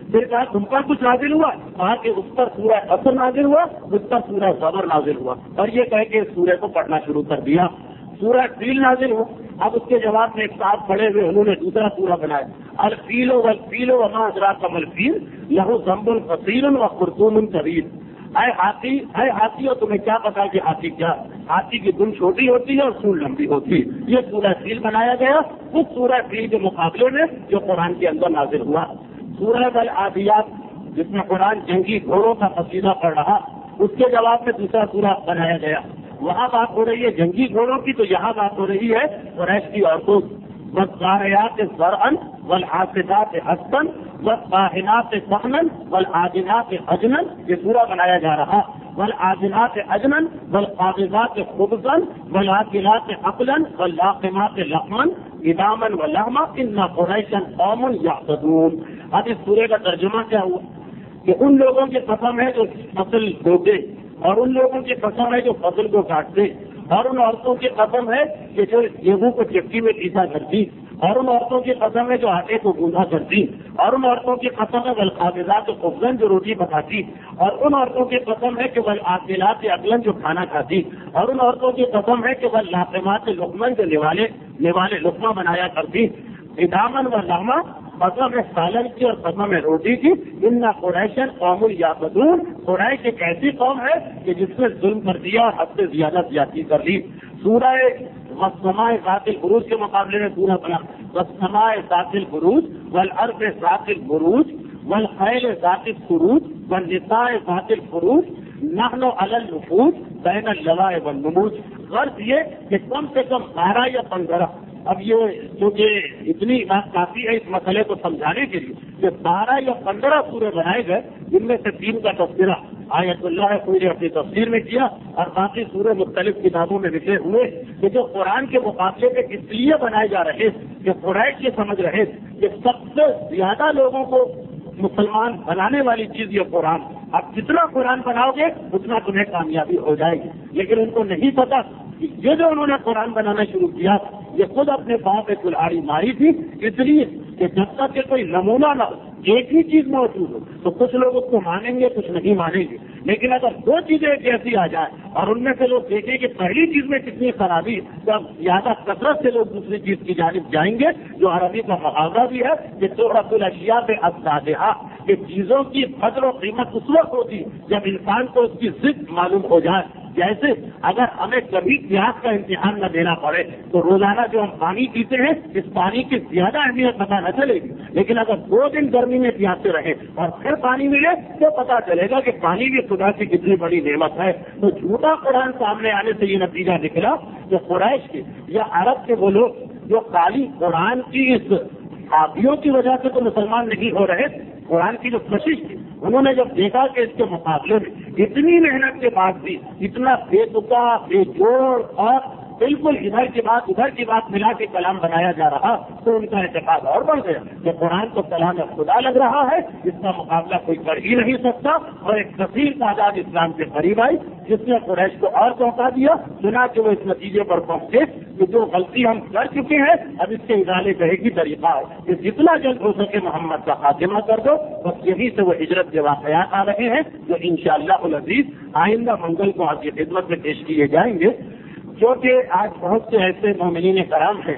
پھر کہا تم پر کچھ نازل ہوا؟ کہا کہ اس پر سورہ عصر نازل ہوا، اس پر سورہ زمر نازل ہوا، اور یہ کہہ کے سورہ کو پڑھنا شروع کر دیا۔ سورہ فیل نازل ہوا، اب اس کے جواب میں ایک ساتھ پڑھے ہوئے انہوں نے دوسرا سورہ بنایا، الفیل والفیل وما ادراک ما الفیل لہ ذنب فصیل وخرطوم طویل۔ اے ہاتھی اے ہاتھی اور تمہیں کیا پتا کہ ہاتھی کیا؟ ہاتھی کی دم چھوٹی ہوتی ہے اور سونڈ لمبی ہوتی ہے۔ یہ سورہ فیل بنایا گیا اس سورہ فیل کے مقابلے میں جو قرآن کے اندر نازل ہوا۔ سورہ والعادیات جس میں قرآن جنگی گھوڑوں کا قصیدہ پڑھ رہا، اس کے جواب میں دوسرا سورہ بنایا گیا۔ وہاں بات ہو رہی ہے جنگی گھوڑوں کی، تو یہاں بات ہو رہی ہے قریش کی عورتوں کی۔ والزارعات ذرعا والحاسبات حسبا والطاحنات طحنا والعاجنات عجنا، یہ سورہ بنایا جا رہا۔ والعاجنات عجنا والقابضات خبزا والعاقلات عقلا واللاقمات لقما اداما ولحما ان قریشا قوم یعتدون۔ اب اس سورے کا ترجمہ کیا ہوا کہ ان لوگوں کی قسم ہے جو فصل بوتے، اور ان لوگوں کی قسم ہے جو فصل کو کاٹتے، اور ان عورتوں کی قسم ہے کہ جو گیہوں کو چکی میں پیسا کرتی، اور ان عورتوں کی قسم ہے جو آٹے کو گوندھا کرتی، اور ان عورتوں کی قسم ہے والقابضات خبزا جو روٹی پکاتی، اور ان عورتوں کی قسم ہے کہ والعاقلات عقلا جو کھانا کھاتی، اور ان عورتوں کی قسم ہے کہ واللاقمات لقما جو نوالے نوالے لقمہ بنایا کرتی، ادامن و لحما قسم ہے سالن کی اور قسم ہے روٹی کی۔ ان قریشا قوم یعتدون، قریش ایک ایسی قوم ہے کہ جس نے ظلم کر دیا اور حد سے زیادہ زیادتی کر لی۔ سورہ والسماء ذات البروج کے مقابلے میں سورہ بنا والسماء ذات البروج والارض ذات البروج والخیل ذات السروج والنساء ذات الفروج نحن علی النفوذ بین اللواء والنموذ۔ غرض یہ کہ کم سے کم بارہ یا پندرہ، اب یہ کیونکہ اتنی بات کافی ہے اس مسئلے کو سمجھانے کے لیے کہ بارہ یا پندرہ سورے بنائے گئے، جن میں سے تین کا تذکرہ آیت اللہ کوئی نے اپنی تفسیر میں کیا، اور باقی سورے مختلف کتابوں میں لکھے ہوئے کہ جو قرآن کے مقابلے میں اس لیے بنائے جا رہے کہ قریش یہ سمجھ رہے کہ سب سے زیادہ لوگوں کو مسلمان بنانے والی چیز یہ قرآن، اب جتنا قرآن بناؤ گے اتنا تمہیں کامیابی ہو جائے گی، لیکن ان کو نہیں پتا کہ یہ جو انہوں نے قرآن بنانا شروع کیا یہ خود اپنے پاؤں پہ کلہاڑی ماری تھی، اس لیے کہ جب تک کہ کوئی نمونہ نہ ہو، ایک ہی چیز موجود ہو تو کچھ لوگ اس کو مانیں گے کچھ نہیں مانیں گے، لیکن اگر دو چیزیں ایک جیسی آ جائیں اور ان میں سے لوگ دیکھیں کہ پہلی چیز میں کتنی خرابی، تو اب زیادہ کثرت سے لوگ دوسری چیز کی جانب جائیں گے، جو عربی کا محاورہ بھی ہے کہ شہرت الاشیاء بأضدادها، کہ چیزوں کی قدر و قیمت اس وقت ہوتی جب انسان کو اس کی ضد معلوم ہو جائے۔ جیسے اگر ہمیں کبھی پیاس کا امتحان نہ دینا پڑے تو روزانہ جو ہم پانی پیتے ہیں اس پانی کی زیادہ اہمیت پتہ نہ چلے گی، لیکن اگر دو دن گرمی میں پیاسے رہے اور پھر پانی ملے تو پتہ چلے گا کہ پانی بھی خدا کی کتنی بڑی نعمت ہے۔ تو جھوٹا قرآن سامنے آنے سے یہ نتیجہ نکلا کہ قریش کے یا عرب کے وہ لوگ جو خالی قرآن کی اس خابیوں کی وجہ سے تو مسلمان نہیں ہو رہے، قرآن کی جو کوشش تھی انہوں نے جب دیکھا کہ اس کے مقابلے میں اتنی محنت کے بعد بھی اتنا بے تکا بے جوڑ اور بالکل ادھر کی بات ادھر کی بات ملا کے کلام بنایا جا رہا تو ان کا اعتقاد اور بڑھ گیا کہ قرآن کو کلام خدا لگ رہا ہے، اس کا مقابلہ کوئی کر ہی نہیں سکتا، اور ایک کثیر تعداد اسلام کے قریب آئی جس نے قریش کو اور چونکا دیا، سنا کہ وہ اس نتیجے پر پہنچے کہ جو غلطی ہم کر چکے ہیں اب اس کے ازالے کا ایک ہی طریقہ ہے کہ جتنا جلد ہو سکے محمد کا خاتمہ کر دو، بس یہی سے وہ ہجرت کے واقعات آ رہے ہیں جو انشاءاللہ العزیز آئندہ منگل کو آپ کی خدمت میں پیش کیے جائیں گے، کیونکہ آج بہت سے ایسے مومنین کرام ہیں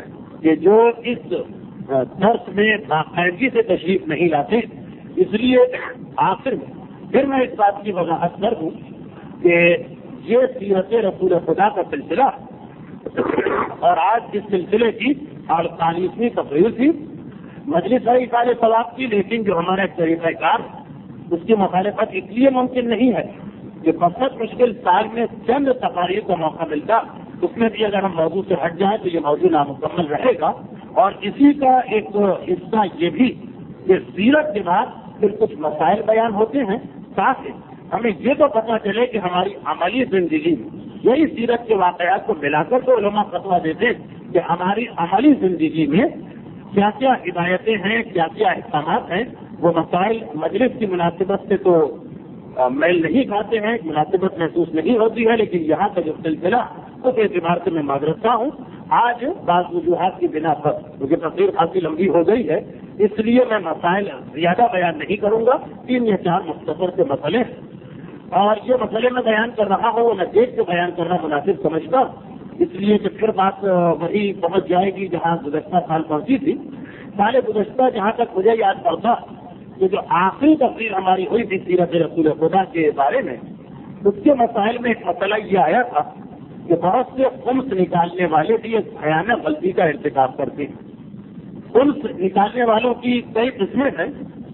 کہ جو اس درس میں باقاعدگی سے تشریف نہیں لاتے، اس لیے آخر میں پھر میں اس بات کی وضاحت کر دوں کہ یہ سیرت رسول خدا کا سلسلہ اور آج اس سلسلے کی اڑتالیسویں تقریر تھی، مجلس ہے اثار ثواب کی، لیکن جو ہمارا ایک طریقہ کار اس کی مخالفت اس لیے ممکن نہیں ہے کہ بہت مشکل سال میں چند تقاریر کا موقع ملتا، اس میں بھی اگر ہم موضوع سے ہٹ جائیں تو یہ موضوع نامکمل رہے گا، اور اسی کا ایک حصہ یہ بھی کہ سیرت کے بعد پھر کچھ مسائل بیان ہوتے ہیں تاکہ ہمیں یہ تو پتہ چلے کہ ہماری عملی زندگی میں یہی سیرت کے واقعات کو ملا کر تو علماء فتویٰ دیتے کہ ہماری عملی زندگی میں کیا کیا ہدایتیں ہیں، کیا کیا احکامات ہیں۔ وہ مسائل مجلس کی مناسبت سے تو میل نہیں کھاتے ہیں، مناسبت محسوس نہیں ہوتی ہے، لیکن یہاں کا جو سلسلہ اس اعتبار سے میں معذرت ہوں۔ آج بعض وجوہات کی بنا پر کیونکہ تقریر کافی لمبی ہو گئی ہے اس لیے میں مسائل زیادہ بیان نہیں کروں گا. تین یا چار مختصر سے مسئلے اور یہ مسئلے میں بیان کر رہا ہوں وہ میں دیکھ کے بیان کرنا مناسب سمجھتا ہوں, اس لیے کہ پھر بات وہی پہنچ جائے گی جہاں گزشتہ سال پہنچی تھی. سال گزشتہ جہاں تک مجھے یاد پڑتا کہ جو آخری تقریر ہماری ہوئی تھی سیرت رسول خدا کے بارے میں, اس کے مسائل میں ایک مسئلہ یہ آیا تھا کہ بہت سے خمس نکالنے والے بھی ایک بھیانک غلطی کا ارتکاب کرتے ہیں. خمس نکالنے والوں کی کئی قسمیں ہیں.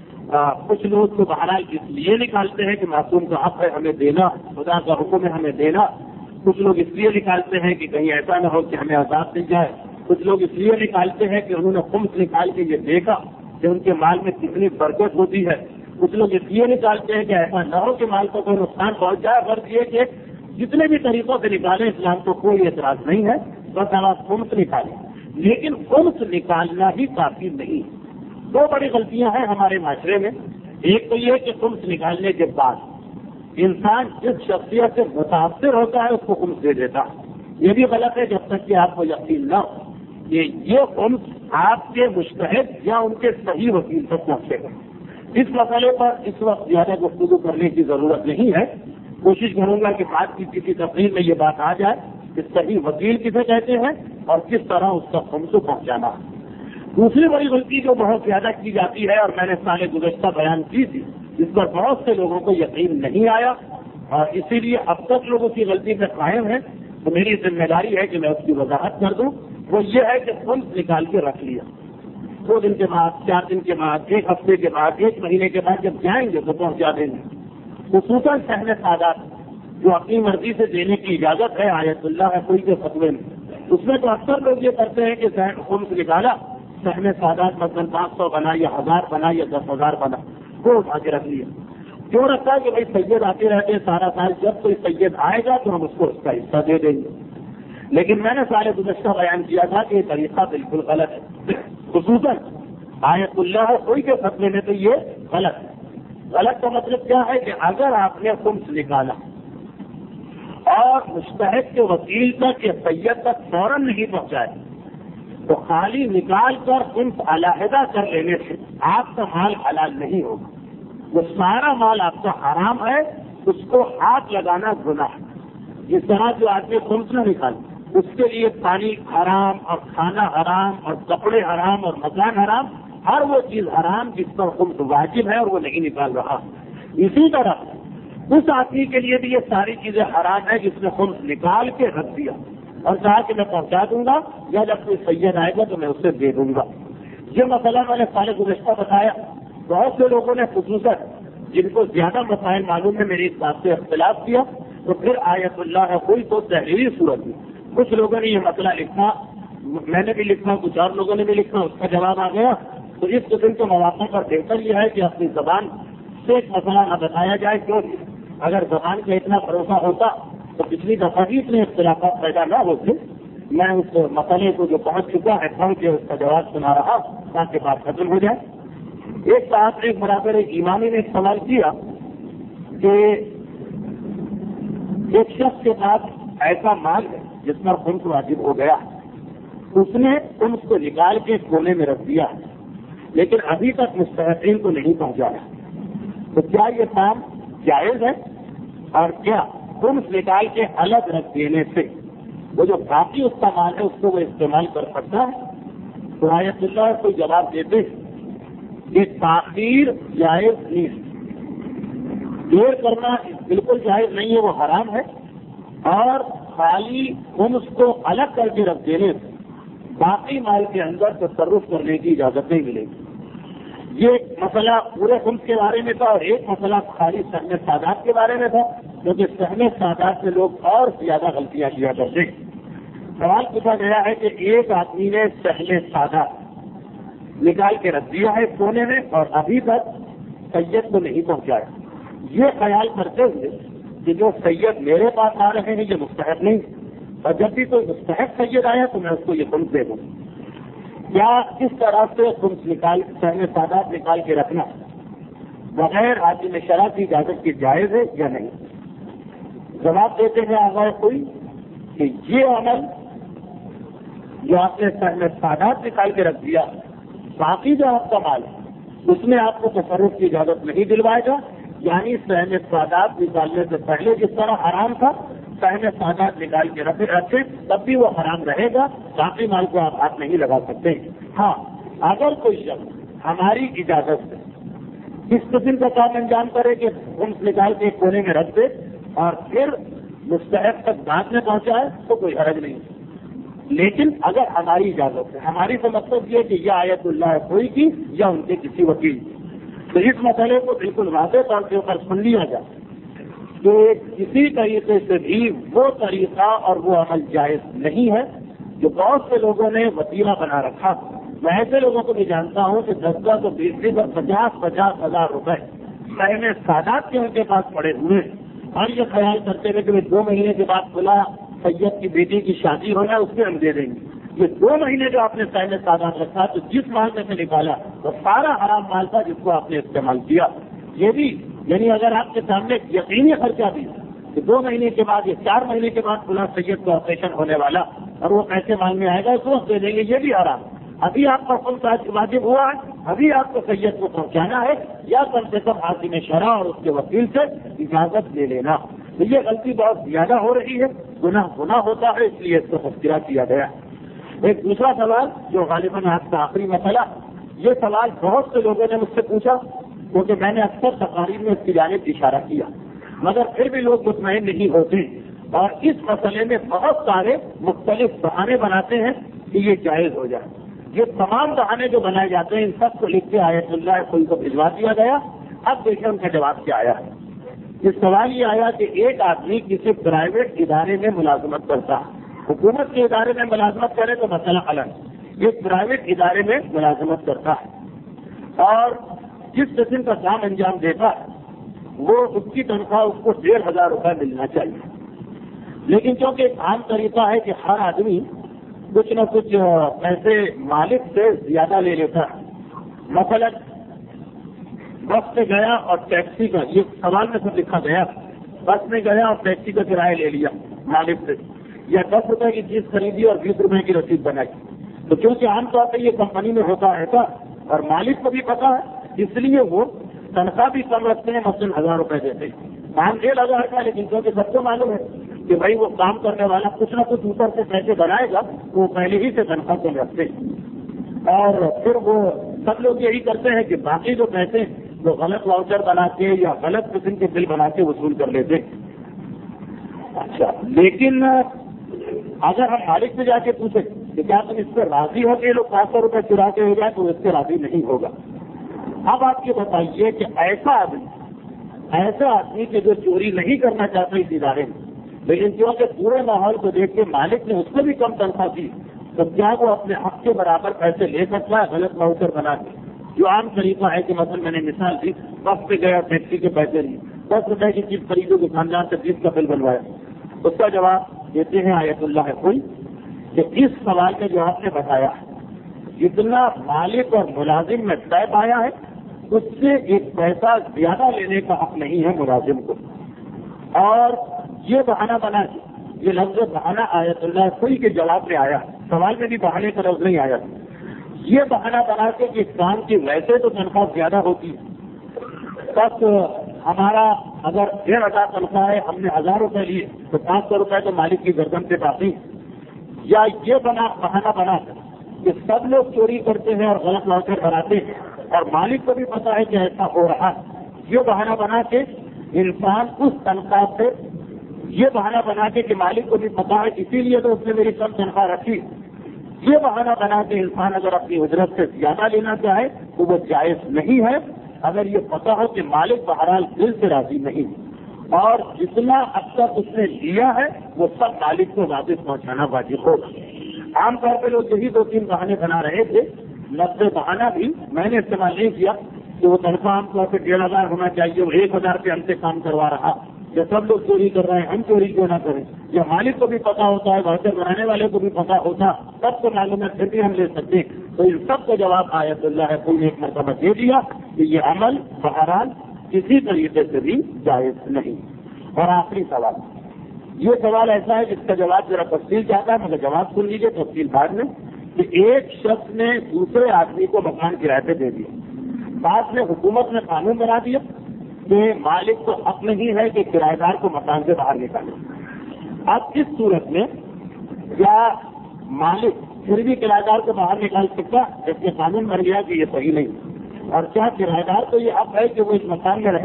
کچھ لوگ تو بہرحال اس لیے نکالتے ہیں کہ معصوم کا حق ہے ہمیں دینا, خدا کا حکم ہے ہمیں دینا. کچھ لوگ اس لیے نکالتے ہیں کہ کہیں ایسا نہ ہو کہ ہمیں عذاب مل جائے. کچھ لوگ اس لیے نکالتے ہیں کہ انہوں نے خمس نکال کے یہ دیکھا کہ ان کے مال میں کتنی برکت ہوتی ہے. کچھ لوگ اس لیے نکالتے ہیں کہ ایسا نہ ہو کہ مال کو کوئی نقصان پہنچ جائے. فرض یہ کہ جتنے بھی طریقوں سے نکالیں اسلام کو کوئی اعتراض نہیں ہے, بس ہم آپ خمس نکالیں. لیکن خمس نکالنا ہی کافی نہیں. دو بڑی غلطیاں ہیں ہمارے معاشرے میں. ایک تو یہ کہ خمس نکالنے کے بعد انسان جس شخصیت سے متاثر ہوتا ہے اس کو خمس دے دیتا. یہ بھی غلط ہے جب تک کہ آپ کو یقین نہ ہو کہ یہ خمس آپ کے مستحق یا ان کے صحیح وکیل تک پہنچے گا. اس مسئلے پر اس وقت زیادہ گفتگو کرنے کی ضرورت نہیں ہے. کوشش کروں گا کہ بات کی کسی تقریر میں یہ بات آ جائے کہ صحیح وکیل کسے کہتے ہیں اور کس طرح اس کا خمس پہنچانا. دوسری بڑی غلطی جو بہت زیادہ کی جاتی ہے اور میں نے سال گزشتہ بیان کی تھی, اس پر بہت سے لوگوں کو یقین نہیں آیا اور اسی لیے اب تک لوگ اسی غلطی میں قائم ہیں, تو میری ذمہ داری ہے کہ میں اس کی وضاحت کر دوں. وہ یہ ہے کہ خمس نکال کے رکھ لیا, دو دن کے بعد, چار دن کے بعد, ایک ہفتے کے بعد, ایک مہینے کے بعد جب جائیں گے تو پہنچا دیں گے. خصوصاً صحن سادات جو اپنی مرضی سے دینے کی اجازت ہے آیت اللہ ہے کوئی کے فتوے میں, اس میں تو اکثر لوگ یہ کرتے ہیں کہ خمس نکالا, صحن سادات مثلاً پانچ سو بنا یا ہزار بنا یا دس ہزار بنا, وہ اٹھا کے رکھ لیا. کیوں رکھا کہ بھائی سید آتے رہتے ہیں سارا سال, جب کوئی سید آئے گا تو ہم اس کو اس کا حصہ دے دیں گے. لیکن میں نے سارے گزشتہ بیان کیا تھا کہ یہ طریقہ بالکل غلط ہے. خصوصاً آیت اللہ کوئی کے فتوے میں تو یہ غلط ہے. غلط کا مطلب کیا ہے کہ اگر آپ نے خمس نکالا اور مستحق کے وکیل تک یا سید تک فوراً نہیں پہنچائے تو خالی نکال کر خمس علیحدہ کر لینے سے آپ کا مال حلال نہیں ہوگا. وہ سارا مال آپ کا حرام ہے, اس کو ہاتھ لگانا گناہ ہے. جس طرح جو آدمی خمس نہ نکالے اس کے لیے پانی حرام اور کھانا حرام اور کپڑے حرام اور مکان حرام, ہر وہ چیز حرام جس پر خمس واجب ہے اور وہ نہیں نکال رہا. اسی طرح اس آدمی کے لیے بھی یہ ساری چیزیں حرام ہیں جس نے خمس نکال کے رکھ دیا اور کہا کہ میں پہنچا دوں گا یا جب کوئی سید آئے گا تو میں اسے دے دوں گا. یہ مسئلہ میں نے سال گزشتہ بتایا. بہت سے لوگوں نے خصوصاً جن کو زیادہ مسائل معلوم ہے میری اس بات سے اختلاف کیا, تو پھر آیت اللہ ہے کوئی تو تحریری صورت میں کچھ لوگوں نے یہ مسئلہ لکھا, میں نے بھی لکھا, کچھ اور لوگوں نے بھی لکھا, اس کا جواب آ گیا. تو اس قسم کے مواقع پر بہتر یہ ہے کہ اپنی زبان سے ایک مسئلہ نہ بتایا جائے, کیوں اگر زبان کا اتنا بھروسہ ہوتا تو پچھلی دفعہ بھی اتنے اختلافات پیدا نہ ہوتے. میں اس مسئلے کو جو پہنچ چکا ہے پڑھ کے اس کا جواب سنا رہا تاکہ بات ختم ہو جائے. ایک صاحب نے برابر ایک امامی نے ایک سوال کیا کہ ایک شخص کے پاس ایسا مال ہے جس پر خمس واجب ہو گیا, اس نے خمس کو نکال کے کونے میں رکھ دیا لیکن ابھی تک مستحقین کو نہیں پہنچایا, تو کیا یہ کام جائز ہے؟ اور کیا خمس نکال کے الگ رکھ دینے سے وہ جو باقی اس کا مال ہے اس کو وہ استعمال کر سکتا ہے؟ تو آیت اللہ کوئی جواب دیتے کہ تاخیر جائز نہیں, دیر کرنا بالکل جائز نہیں ہے, وہ حرام ہے. اور خالی خمس کو الگ کر کے رکھ دینے سے باقی مال کے اندر تصرف کرنے کی اجازت نہیں ملے گی. یہ مسئلہ پورے خمس کے بارے میں تھا اور ایک مسئلہ خالی صحن سادات کے بارے میں تھا, کیونکہ صحن سادات میں لوگ اور زیادہ غلطیاں کیا کرتے. سوال پوچھا گیا ہے کہ ایک آدمی نے صحن سادات نکال کے رکھ دیا ہے کونے میں اور ابھی تک سید کو نہیں پہنچایا. یہ خیال کرتے ہوئے کہ جو سید میرے پاس آ رہے ہیں یہ مستحق نہیں, اور جب بھی کوئی مستحق سید آیا تو میں اس کو یہ خمس دے دوں. کیا اس طرح سے خمس نکال صحن سادات نکال کے رکھنا بغیر حاکم شرع کی اجازت کی جائز ہے یا نہیں؟ جواب دیتے ہیں اگر کوئی کہ یہ عمل جو آپ نے صحن سادات نکال کے رکھ دیا باقی جو آپ کا مال ہے اس میں آپ کو تصرف کی اجازت نہیں دلوائے گا. یعنی سہم سادات نکالنے سے پہلے جس طرح حرام تھا سہم سادات نکال کے رکھے رکھے تب بھی وہ حرام رہے گا. باقی مال کو آپ ہاتھ نہیں لگا سکتے. ہاں اگر کوئی شخص ہماری اجازت سے اس قسم کا کام انجام کرے کہ گھنس نکال کے ایک کونے میں رکھ دے اور پھر مستحق تک بعد میں پہنچائے تو کوئی حرج نہیں. لیکن اگر ہماری اجازت ہے, ہماری تو مطلب یہ کہ یہ آیت اللہ کوئی کی یا ان کے کسی وکیل کی, تو اس مسئلے کو بالکل واضح طور کے اوپر سن لیا جائے کہ کسی طریقے سے بھی وہ طریقہ اور وہ عمل جائز نہیں ہے جو بہت سے لوگوں نے وسیلہ بنا رکھا. میں ایسے لوگوں کو بھی جانتا ہوں کہ دس دس اور بیس بیس اور پچاس پچاس ہزار روپے پہلے سادات کے ان کے پاس پڑے ہوئے اور یہ خیال کرتے ہوئے کہ دو مہینے کے بعد کھلا سید کی بیٹی کی شادی ہونا اس میں ہم دے دیں گے. یہ دو مہینے جو آپ نے پہلے سادات رکھا تو جس مال میں سے نکالا وہ سارا حرام مال تھا جس کو آپ نے استعمال کیا. یہ بھی یعنی اگر آپ کے سامنے یقینی خرچہ بھی کہ دو مہینے کے بعد یا چار مہینے کے بعد کھلا سید کا آپریشن ہونے والا اور وہ پیسے مانگنے آئے گا اس وقت دے دیں گے, یہ بھی حرام. ابھی آپ کا خود واجب ہوا ہے, ابھی آپ کو سید کو پہنچانا ہے یا کم سے کم حاکم شرع اور اس کے وکیل سے اجازت لے لینا. تو یہ غلطی بہت زیادہ ہو رہی ہے, گناہ گناہ ہوتا ہے, اس لیے اس کو تذکرہ کیا گیا. ایک دوسرا سوال جو غالباً آپ کا آخری مسئلہ, یہ سوال بہت سے لوگوں نے مجھ سے پوچھا کیونکہ میں نے اکثر تقاریر میں اس کی جانب اشارہ کیا مگر پھر بھی لوگ مطمئن نہیں ہوتے اور اس مسئلے میں بہت سارے مختلف بہانے بناتے ہیں کہ یہ جائز ہو جائے. یہ تمام بہانے جو بنائے جاتے ہیں ان سب کو لکھ کے آیت اللہ کوئی کو بھجوا دیا گیا. اب دیکھیں ان کا جواب کیا آیا ہے. یہ سوال یہ آیا کہ ایک آدمی کسی پرائیویٹ ادارے میں ملازمت کرتا ہے, حکومت کے ادارے میں ملازمت کرے تو مسئلہ الگ, یہ پرائیویٹ ادارے میں ملازمت کرتا ہے اور جس قسم کا کام انجام دیتا ہے وہ اس کی تنخواہ اس کو ڈیڑھ ہزار روپے ملنا چاہیے. لیکن کیونکہ ایک عام طریقہ ہے کہ ہر آدمی کچھ نہ کچھ پیسے مالک سے زیادہ لے لیتا ہے. مثلا بس میں گیا اور ٹیکسی کا, یہ سوال میں سب لکھا گیا, بس میں گیا اور ٹیکسی کا کرایہ لے لیا مالک سے, یا دس روپے کی چیز خریدی اور بیس روپے کی رسید بنائی. تو کیونکہ عام طور پہ یہ کمپنی میں ہوتا رہتا اور مالک کو بھی پتا ہے اس لیے وہ تنخواہ بھی کم رکھتے ہیں, مثلاً ہزار روپے دیتے ہیں, کام ڈیڑھ ہزار کا, لیکن کیونکہ سب کو معلوم ہے کہ بھائی وہ کام کرنے والا کچھ نہ کچھ اوپر سے پیسے بنائے گا تو وہ پہلے ہی سے تنخواہ کم رکھتے ہیں اور پھر وہ سب لوگ یہی کرتے ہیں کہ باقی جو پیسے وہ غلط واؤچر بنا کے یا غلط قسم کے بل بنا کے وصول کر لیتے. اچھا, لیکن اگر ہم مالک سے جا کے پوچھیں کہ کیا تم اس پہ راضی ہو کہ یہ لوگ پانچ سو روپئے چرا کے ہو جائے تو اس سے راضی نہیں ہوگا. اب آپ یہ بتائیے کہ ایسا آدمی ایسا آدمی کہ جو چوری نہیں کرنا چاہتا اس ادارے میں, لیکن کیونکہ پورے ماحول کو دیکھ کے مالک نے اس کو بھی کم تنخواہ دی تو کیا وہ اپنے حق کے برابر پیسے لے سکتا ہے غلط واؤچر بنا کے؟ جو عام طریقہ ہے کہ مثلا میں نے مثال دی, بس پہ گیا ٹیکسی کے پیسے لیے, دس روپئے کی چیز خریدو دکاندار سے بیس کا بل بنوایا. اس کا جواب دیتے ہیں آیت اللہ کوئی کہ اس سوال میں جو آپ نے بتایا جتنا مالک اور ملازم میں طے پایا ہے اس سے ایک پیسہ زیادہ لینے کا حق نہیں ہے ملازم کو. اور یہ بہانہ بنا کے, یہ لفظ بہانہ آیت اللہ کوئی کے جواب میں آیا, سوال میں بھی بہانے کا لفظ نہیں آیا. یہ بہانہ بنا کے کہ کام کی ویسے تو تنخواہ زیادہ ہوتی ہے, بس ہمارا اگر ڈیڑھ ہزار تنخواہ ہے ہم نے ہزار روپے لیے تو پانچ سو روپئے تو مالک کی گردن پہ باقی. یا یہ بنا بہانہ بنا کہ سب لوگ چوری کرتے ہیں اور غلط واؤچر بناتے ہیں اور مالک کو بھی پتا ہے کہ ایسا ہو رہا ہے, یہ بہانہ بنا کے انسان اس تنخواہ سے, یہ بہانہ بنا کے کہ مالک کو بھی پتا ہے اسی لیے تو اس نے میری کم تنخواہ رکھی, یہ بہانہ بنا کے انسان اگر اپنی اجرت سے زیادہ لینا چاہے تو وہ جائز نہیں ہے اگر یہ پتا ہو کہ مالک بہرحال دل سے راضی نہیں اور جتنا اب تک اس نے لیا ہے وہ سب مالک کو واپس پہنچانا واجب ہوگا. عام طور پہ لوگ یہی دو تین بہانے بنا رہے تھے. لفظ بہانہ بھی میں نے استعمال نہیں کیا کہ وہ تنخواہ عام طور پہ ڈیڑھ ہزار ہونا چاہیے, وہ ایک ہزار پہ ہم سے کام کروا رہا, یا سب لوگ چوری کر رہے ہیں ہم چوری کیوں نہ کریں. یا مالک کو بھی پتا ہوتا ہے, واؤچر بنانے والے کو بھی پتا ہوتا, سب کو معلوم ہے پھر بھی ہم لے سکتے ہیں. تو ان سب کا جواب آیت اللہ ہے کوئی ایک مرتبہ دے دیا کہ یہ عمل بہرحال کسی طریقے سے بھی جائز نہیں. اور آخری سوال, یہ سوال ایسا ہے جس کا جواب ذرا تفصیل چاہتا ہے مگر جواب سن لیجیے تفصیل بعد میں. کہ ایک شخص نے دوسرے آدمی کو مکان کرائے پہ دے دیا، بعد میں حکومت نے قانون بنا دیا کہ مالک کو حق نہیں ہے کہ کرایہ دار کو مکان سے باہر نکالے۔ اب اس صورت میں کیا مالک پھر بھی کرایہ دار کو باہر نکال سکتا جبکہ قانون بن گیا کہ یہ صحیح نہیں؟ اور کیا کرایہ دار کو یہ حق ہے کہ وہ اس مکان میں رہے؟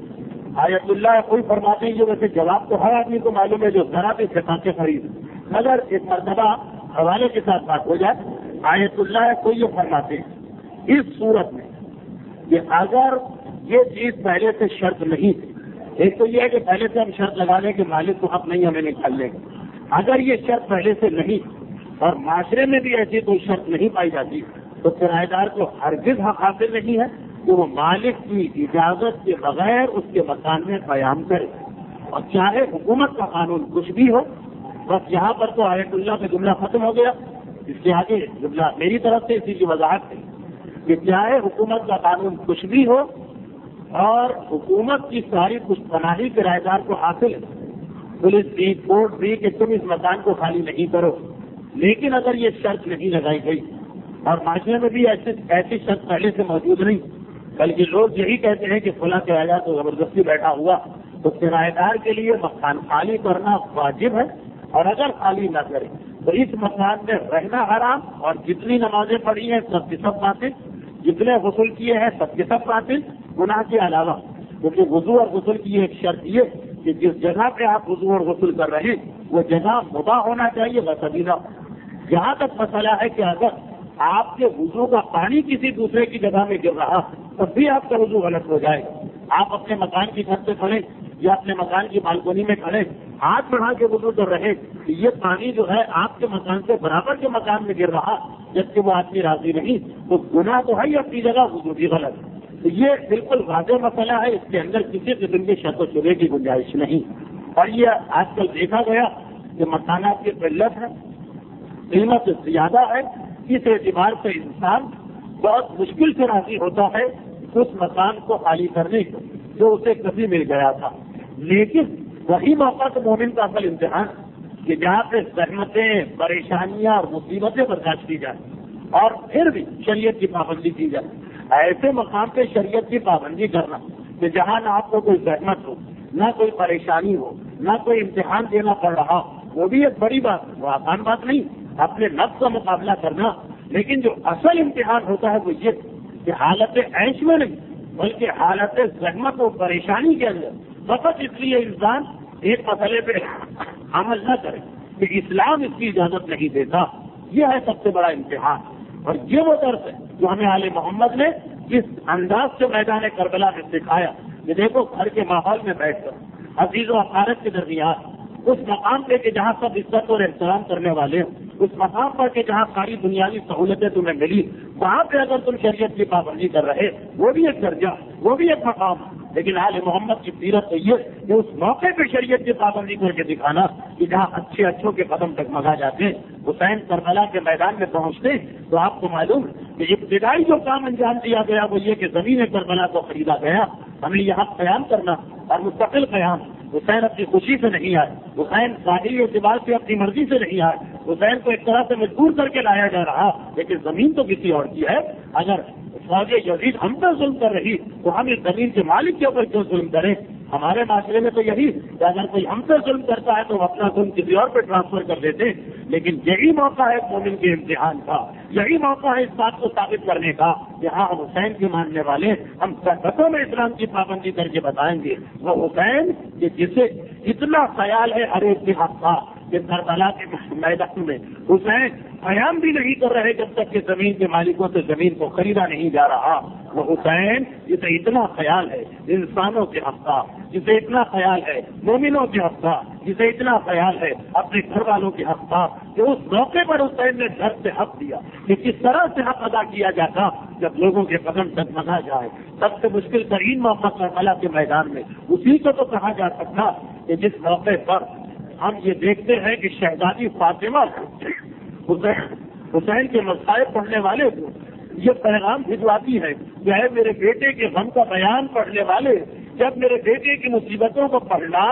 آیت اللہ کوئی فرماتے ہیں جو ویسے جواب تو ہر آدمی کو معلوم ہے جو ذرا بھی چھکاتے خرید، اگر ایک مرتبہ حوالے کے ساتھ بات ہو جائے، آیت اللہ کوئی یہ فرماتے ہیں اس صورت میں کہ اگر یہ چیز پہلے سے شرط نہیں تھی، ایک تو یہ ہے کہ پہلے سے ہم شرط لگا لیں کہ مالک کو حق نہیں ہمیں نکالنے کا، اگر یہ شرط پہلے سے نہیں اور معاشرے میں بھی ایسی کوئی شرط نہیں پائی جاتی تو کرایہ دار کو ہرگز حق حاصل نہیں ہے کہ وہ مالک کی اجازت کے بغیر اس کے مکان میں قیام کرے، اور چاہے حکومت کا قانون کچھ بھی ہو۔ بس یہاں پر تو آیت اللہ کا جملہ ختم ہو گیا، اس کے آگے جملہ میری طرف سے اسی کی وضاحت ہے کہ چاہے حکومت کا قانون کچھ بھی ہو اور حکومت کی ساری کچھ پناہی کرایہ دار کو حاصل ہے، پولیس بھی کورٹ بھی کہ تم اس مکان کو خالی نہیں کرو، لیکن اگر یہ شرط نہیں لگائی گئی اور معاشرے میں بھی ایسی ایسی شرط پہلے سے موجود نہیں، بلکہ لوگ یہی کہتے ہیں کہ فلاں کرایہ دار تو زبردستی بیٹھا ہوا، تو کرایہ دار کے لیے مکان خالی کرنا واجب ہے، اور اگر خالی نہ کرے تو اس مکان میں رہنا حرام، اور جتنی نمازیں پڑھی ہیں سب کی سب باطل، جتنے غسل کیے ہیں سب کے سب باطل، گناہ کے علاوہ، کیونکہ وضو اور غسل کی ایک شرط یہ کہ جس جگہ پہ آپ وضو اور غسل کر رہے ہیں وہ جگہ مباح ہونا چاہیے، غصبینہ۔ یہاں تک مسئلہ ہے کہ اگر آپ کے وضو کا پانی کسی دوسرے کی جگہ میں گر رہا تب بھی آپ کا وضو غلط ہو جائے گا۔ آپ اپنے مکان کی چھت پہ کھڑے یا اپنے مکان کی بالکونی میں کھڑے ہاتھ بڑھا کے وضو کر رہے، یہ پانی جو ہے آپ کے مکان سے برابر کے مکان میں گر رہا جبکہ وہ آدمی راضی نہیں، تو گناہ تو ہے ہی اپنی جگہ، وضو بھی غلط۔ تو یہ بالکل واضح مسئلہ ہے، اس کے اندر کسی قسم کی شک و شبے کی گنجائش نہیں۔ اور یہ آج کل دیکھا گیا کہ مکانات کی قلت ہے، قیمت زیادہ ہے، اس اعتبار سے انسان بہت مشکل سے راضی ہوتا ہے اس مکان کو خالی کرنے کو جو اسے کبھی مل گیا تھا۔ لیکن وہی موقع تو مومن کا اصل امتحان کہ جہاں پہ زحمتیں، پریشانیاں اور مصیبتیں برداشت کی جائیں اور پھر بھی شریعت کی پابندی کی جائے، ایسے مقام پہ شریعت کی پابندی کرنا کہ جہاں نہ آپ کو کوئی زحمت ہو، نہ کوئی پریشانی ہو، نہ کوئی امتحان دینا پڑ رہا، وہ بھی ایک بڑی بات ہے، وہ آسان بات نہیں اپنے نفس کا مقابلہ کرنا۔ لیکن جو اصل امتحان ہوتا ہے وہ یہ کہ حالت عیش میں نہیں بلکہ حالت زحمت و پریشانی کے اندر فقط اس لیے انسان ایک مسئلے پہ عمل نہ کرے کہ اسلام اس کی اجازت نہیں دیتا، یہ ہے سب سے بڑا امتحان۔ اور یہ وہ درس ہے جو ہمیں آل محمد نے جس انداز سے میدان کربلا میں سکھایا کہ دیکھو گھر کے ماحول میں بیٹھ کر عزیز و اقارب کے درمیان اس مقام پہ کہ جہاں سب عزت اور احترام کرنے والے ہیں، اس مقام پر کہ جہاں ساری دنیاوی سہولتیں تمہیں ملی، وہاں پہ اگر تم شریعت کی پابندی کر رہے وہ بھی ایک درجہ، وہ بھی ایک مقام۔ لیکن آل محمد کی سیرت تو یہ کہ اس موقع پہ شریعت کی پابندی کر کے دکھانا کہ جہاں اچھے اچھوں کے قدم ڈگمگا جاتے ہیں، حسین کربلا کے میدان میں پہنچتے تو آپ کو معلوم کہ ابتدائی جو کام انجام دیا گیا وہ یہ کہ زمین کربلا کو خریدا گیا، ہمیں یہاں قیام کرنا اور مستقل قیام۔ حسین اپنی خوشی سے نہیں آئے، حسین ظاہری اعتبار سے اپنی مرضی سے نہیں آئے، حسین کو ایک طرح سے مجبور کر کے لایا جا رہا، لیکن زمین تو کسی اور کی ہے۔ اگر فوج یزید ہم پر ظلم کر رہی تو ہم اس زمین کے مالک کے اوپر کیوں ظلم کریں؟ ہمارے معاشرے میں تو یہی کہ اگر کوئی ہم پر ظلم کرتا ہے تو وہ اپنا ظلم کسی اور پہ ٹرانسفر کر دیتے، لیکن یہی موقع ہے مومن کے امتحان کا، یہی موقع ہے اس بات کو ثابت کرنے کا کہ ہاں ہم حسین کے ماننے والے، ہم سرحدوں میں اسلام کی پابندی کر کے بتائیں گے وہ حسین کہ جسے اتنا خیال ہے ہر ایک کے حق کا کہ کربلا کے میدان میں حسین قیام بھی نہیں کر رہے جب تک کہ زمین کے مالکوں سے زمین کو خریدا نہیں جا رہا۔ وہ حسین جسے اتنا خیال ہے انسانوں کے حق کا، جسے اتنا خیال ہے مومنوں کے حق کا، جسے اتنا خیال ہے اپنے گھر والوں کے حق کا، کہ اس موقع پر حسین نے گھر سے حق دیا کہ کس طرح سے حق ادا کیا جاتا جب لوگوں کے قدم ڈگمگا جائے۔ سب سے مشکل ترین موقع کربلا کے میدان میں اسی کو تو کہا جا سکتا کہ جس موقع پر ہم یہ دیکھتے ہیں کہ شہزادی فاطمہ حسین حسین کے مصائب پڑھنے والے کو یہ پیغام بھجواتی ہے کہ اے میرے بیٹے کے غم کا بیان پڑھنے والے، جب میرے بیٹے کی مصیبتوں کو پڑھنا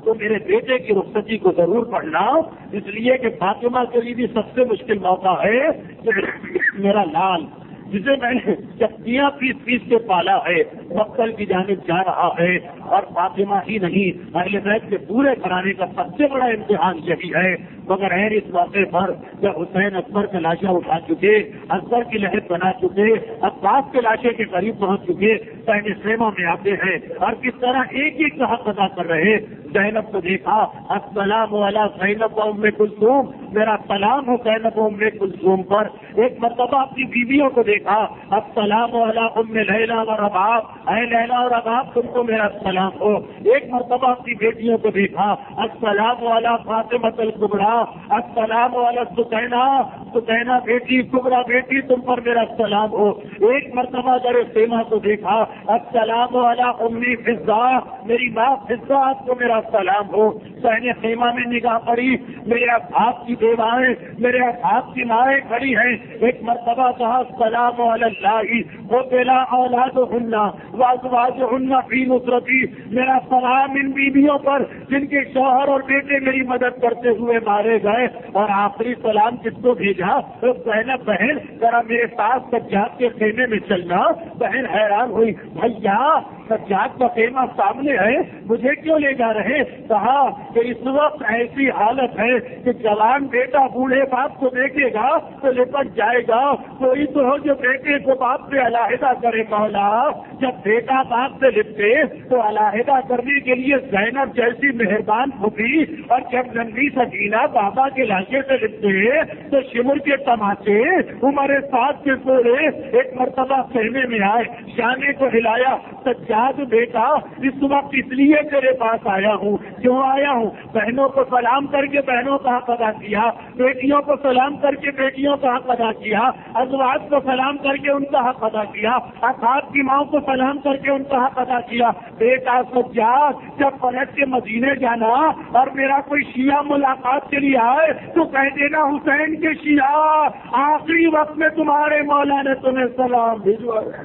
تو میرے بیٹے کی رخصتی کو ضرور پڑھنا، اس لیے کہ فاطمہ کے لیے بھی سب سے مشکل موقع ہے کہ میرا لال جسے میں نے چکیاں پیس پیس کے پالا ہے مقتل کی جانب جا رہا ہے، اور فاطمہ ہی نہیں اہل بیت کے پورے گھرانے کا سب سے بڑا امتحان یہی ہے۔ مگر ہے اس موقع پر جب حسین اکبر کے لاشیں اٹھا چکے، اکبر کی لہر بنا چکے، عباس کے لاشے کے قریب پہنچ چکے، پہلے خیمہ میں آتے ہیں اور کس طرح ایک ایک کا حق ادا کر رہے۔ زینب کو دیکھا، السلام علی زینب و ام کلثوم، میرا سلام ہو زینب و ام کلثوم پر۔ ایک مرتبہ اپنی بیویوں کو دیکھا، السلام علی ام لیلا و رباب، اے لیلا اور رباب تم کو میرا سلام ہو۔ ایک مرتبہ اپنی بیٹیوں کو دیکھا، السلام علی فاطمہ الکبریٰ، السلام علی سکینہ، سکینہ بیٹی، کبریٰ بیٹی تم پر میرا سلام ہو۔ ایک مرتبہ در خیمہ کو دیکھا، السلام علی امی فضہ، میری ماں فضہ آپ کو میرا سلام ہو۔ سہنے خیمہ میں نگاہ پڑی، میرے ابھاب کی بیوائیں، میرے ابھاب کی مائیں کھڑی ہیں۔ ایک مرتبہ کہا السلام علی اللہ وبلا اولادہن وازواجہن فی نصرتی، میرا سلام ان بیویوں پر جن کے شوہر اور بیٹے میری مدد کرتے ہوئے مارے گئے۔ اور آخری سلام کس کو بھیجا؟ زینب بہن ذرا میرے ساتھ سجاد کے خیمے میں چلنا۔ بہن حیران ہوئی، بھیا سجاد کا خیمہ سامنے ہے، مجھے کیوں لے جا رہے؟ کہا کہ اس وقت ایسی حالت ہے کہ جوان بیٹا بوڑھے باپ کو دیکھے گا تو لپٹ جائے گا، کوئی تو ہو جو بیٹے کو باپ سے علیحدہ کرے۔ مولا جب بیٹا باپ سے لپٹے تو علیحدہ کرنے کے لیے زینب جیسی مہربان پھوپھی، اور جب ننھی سکینہ بابا کے لاشے سے لپٹے تو شمر کے تماچے عمر ساتھ کے کوڑے۔ ایک مرتبہ خیمے میں آئے، شانے کو ہلایا، سجاد بیٹا اس وقت اس لیے تیرے پاس آیا ہوں۔ کیوں آیا ہوں؟ بہنوں کو سلام کر کے بہنوں کا حق ادا کیا، بیٹیوں کو سلام کر کے بیٹیوں کا حق ادا کیا، ازواج کو سلام کر کے ان کا حق ادا کیا، اصحاب کی ماں کو سلام کر کے ان کا حق ادا کیا۔ بیٹا سجاد جب پلٹ کے مدینے جانا اور میرا کوئی شیعہ ملاقات کے لیے آئے تو کہہ دینا حسین کے شیعہ آخری وقت میں تمہارے مولا نے تمہیں سلام بھیجوایا۔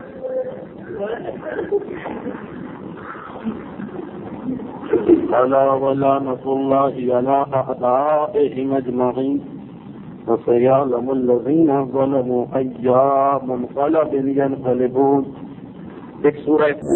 ألا ولعنة الله على أعدائهم أجمعين وسيعلم الذين ظلموا أي منقلب ينقلبون۔ ایک سورہ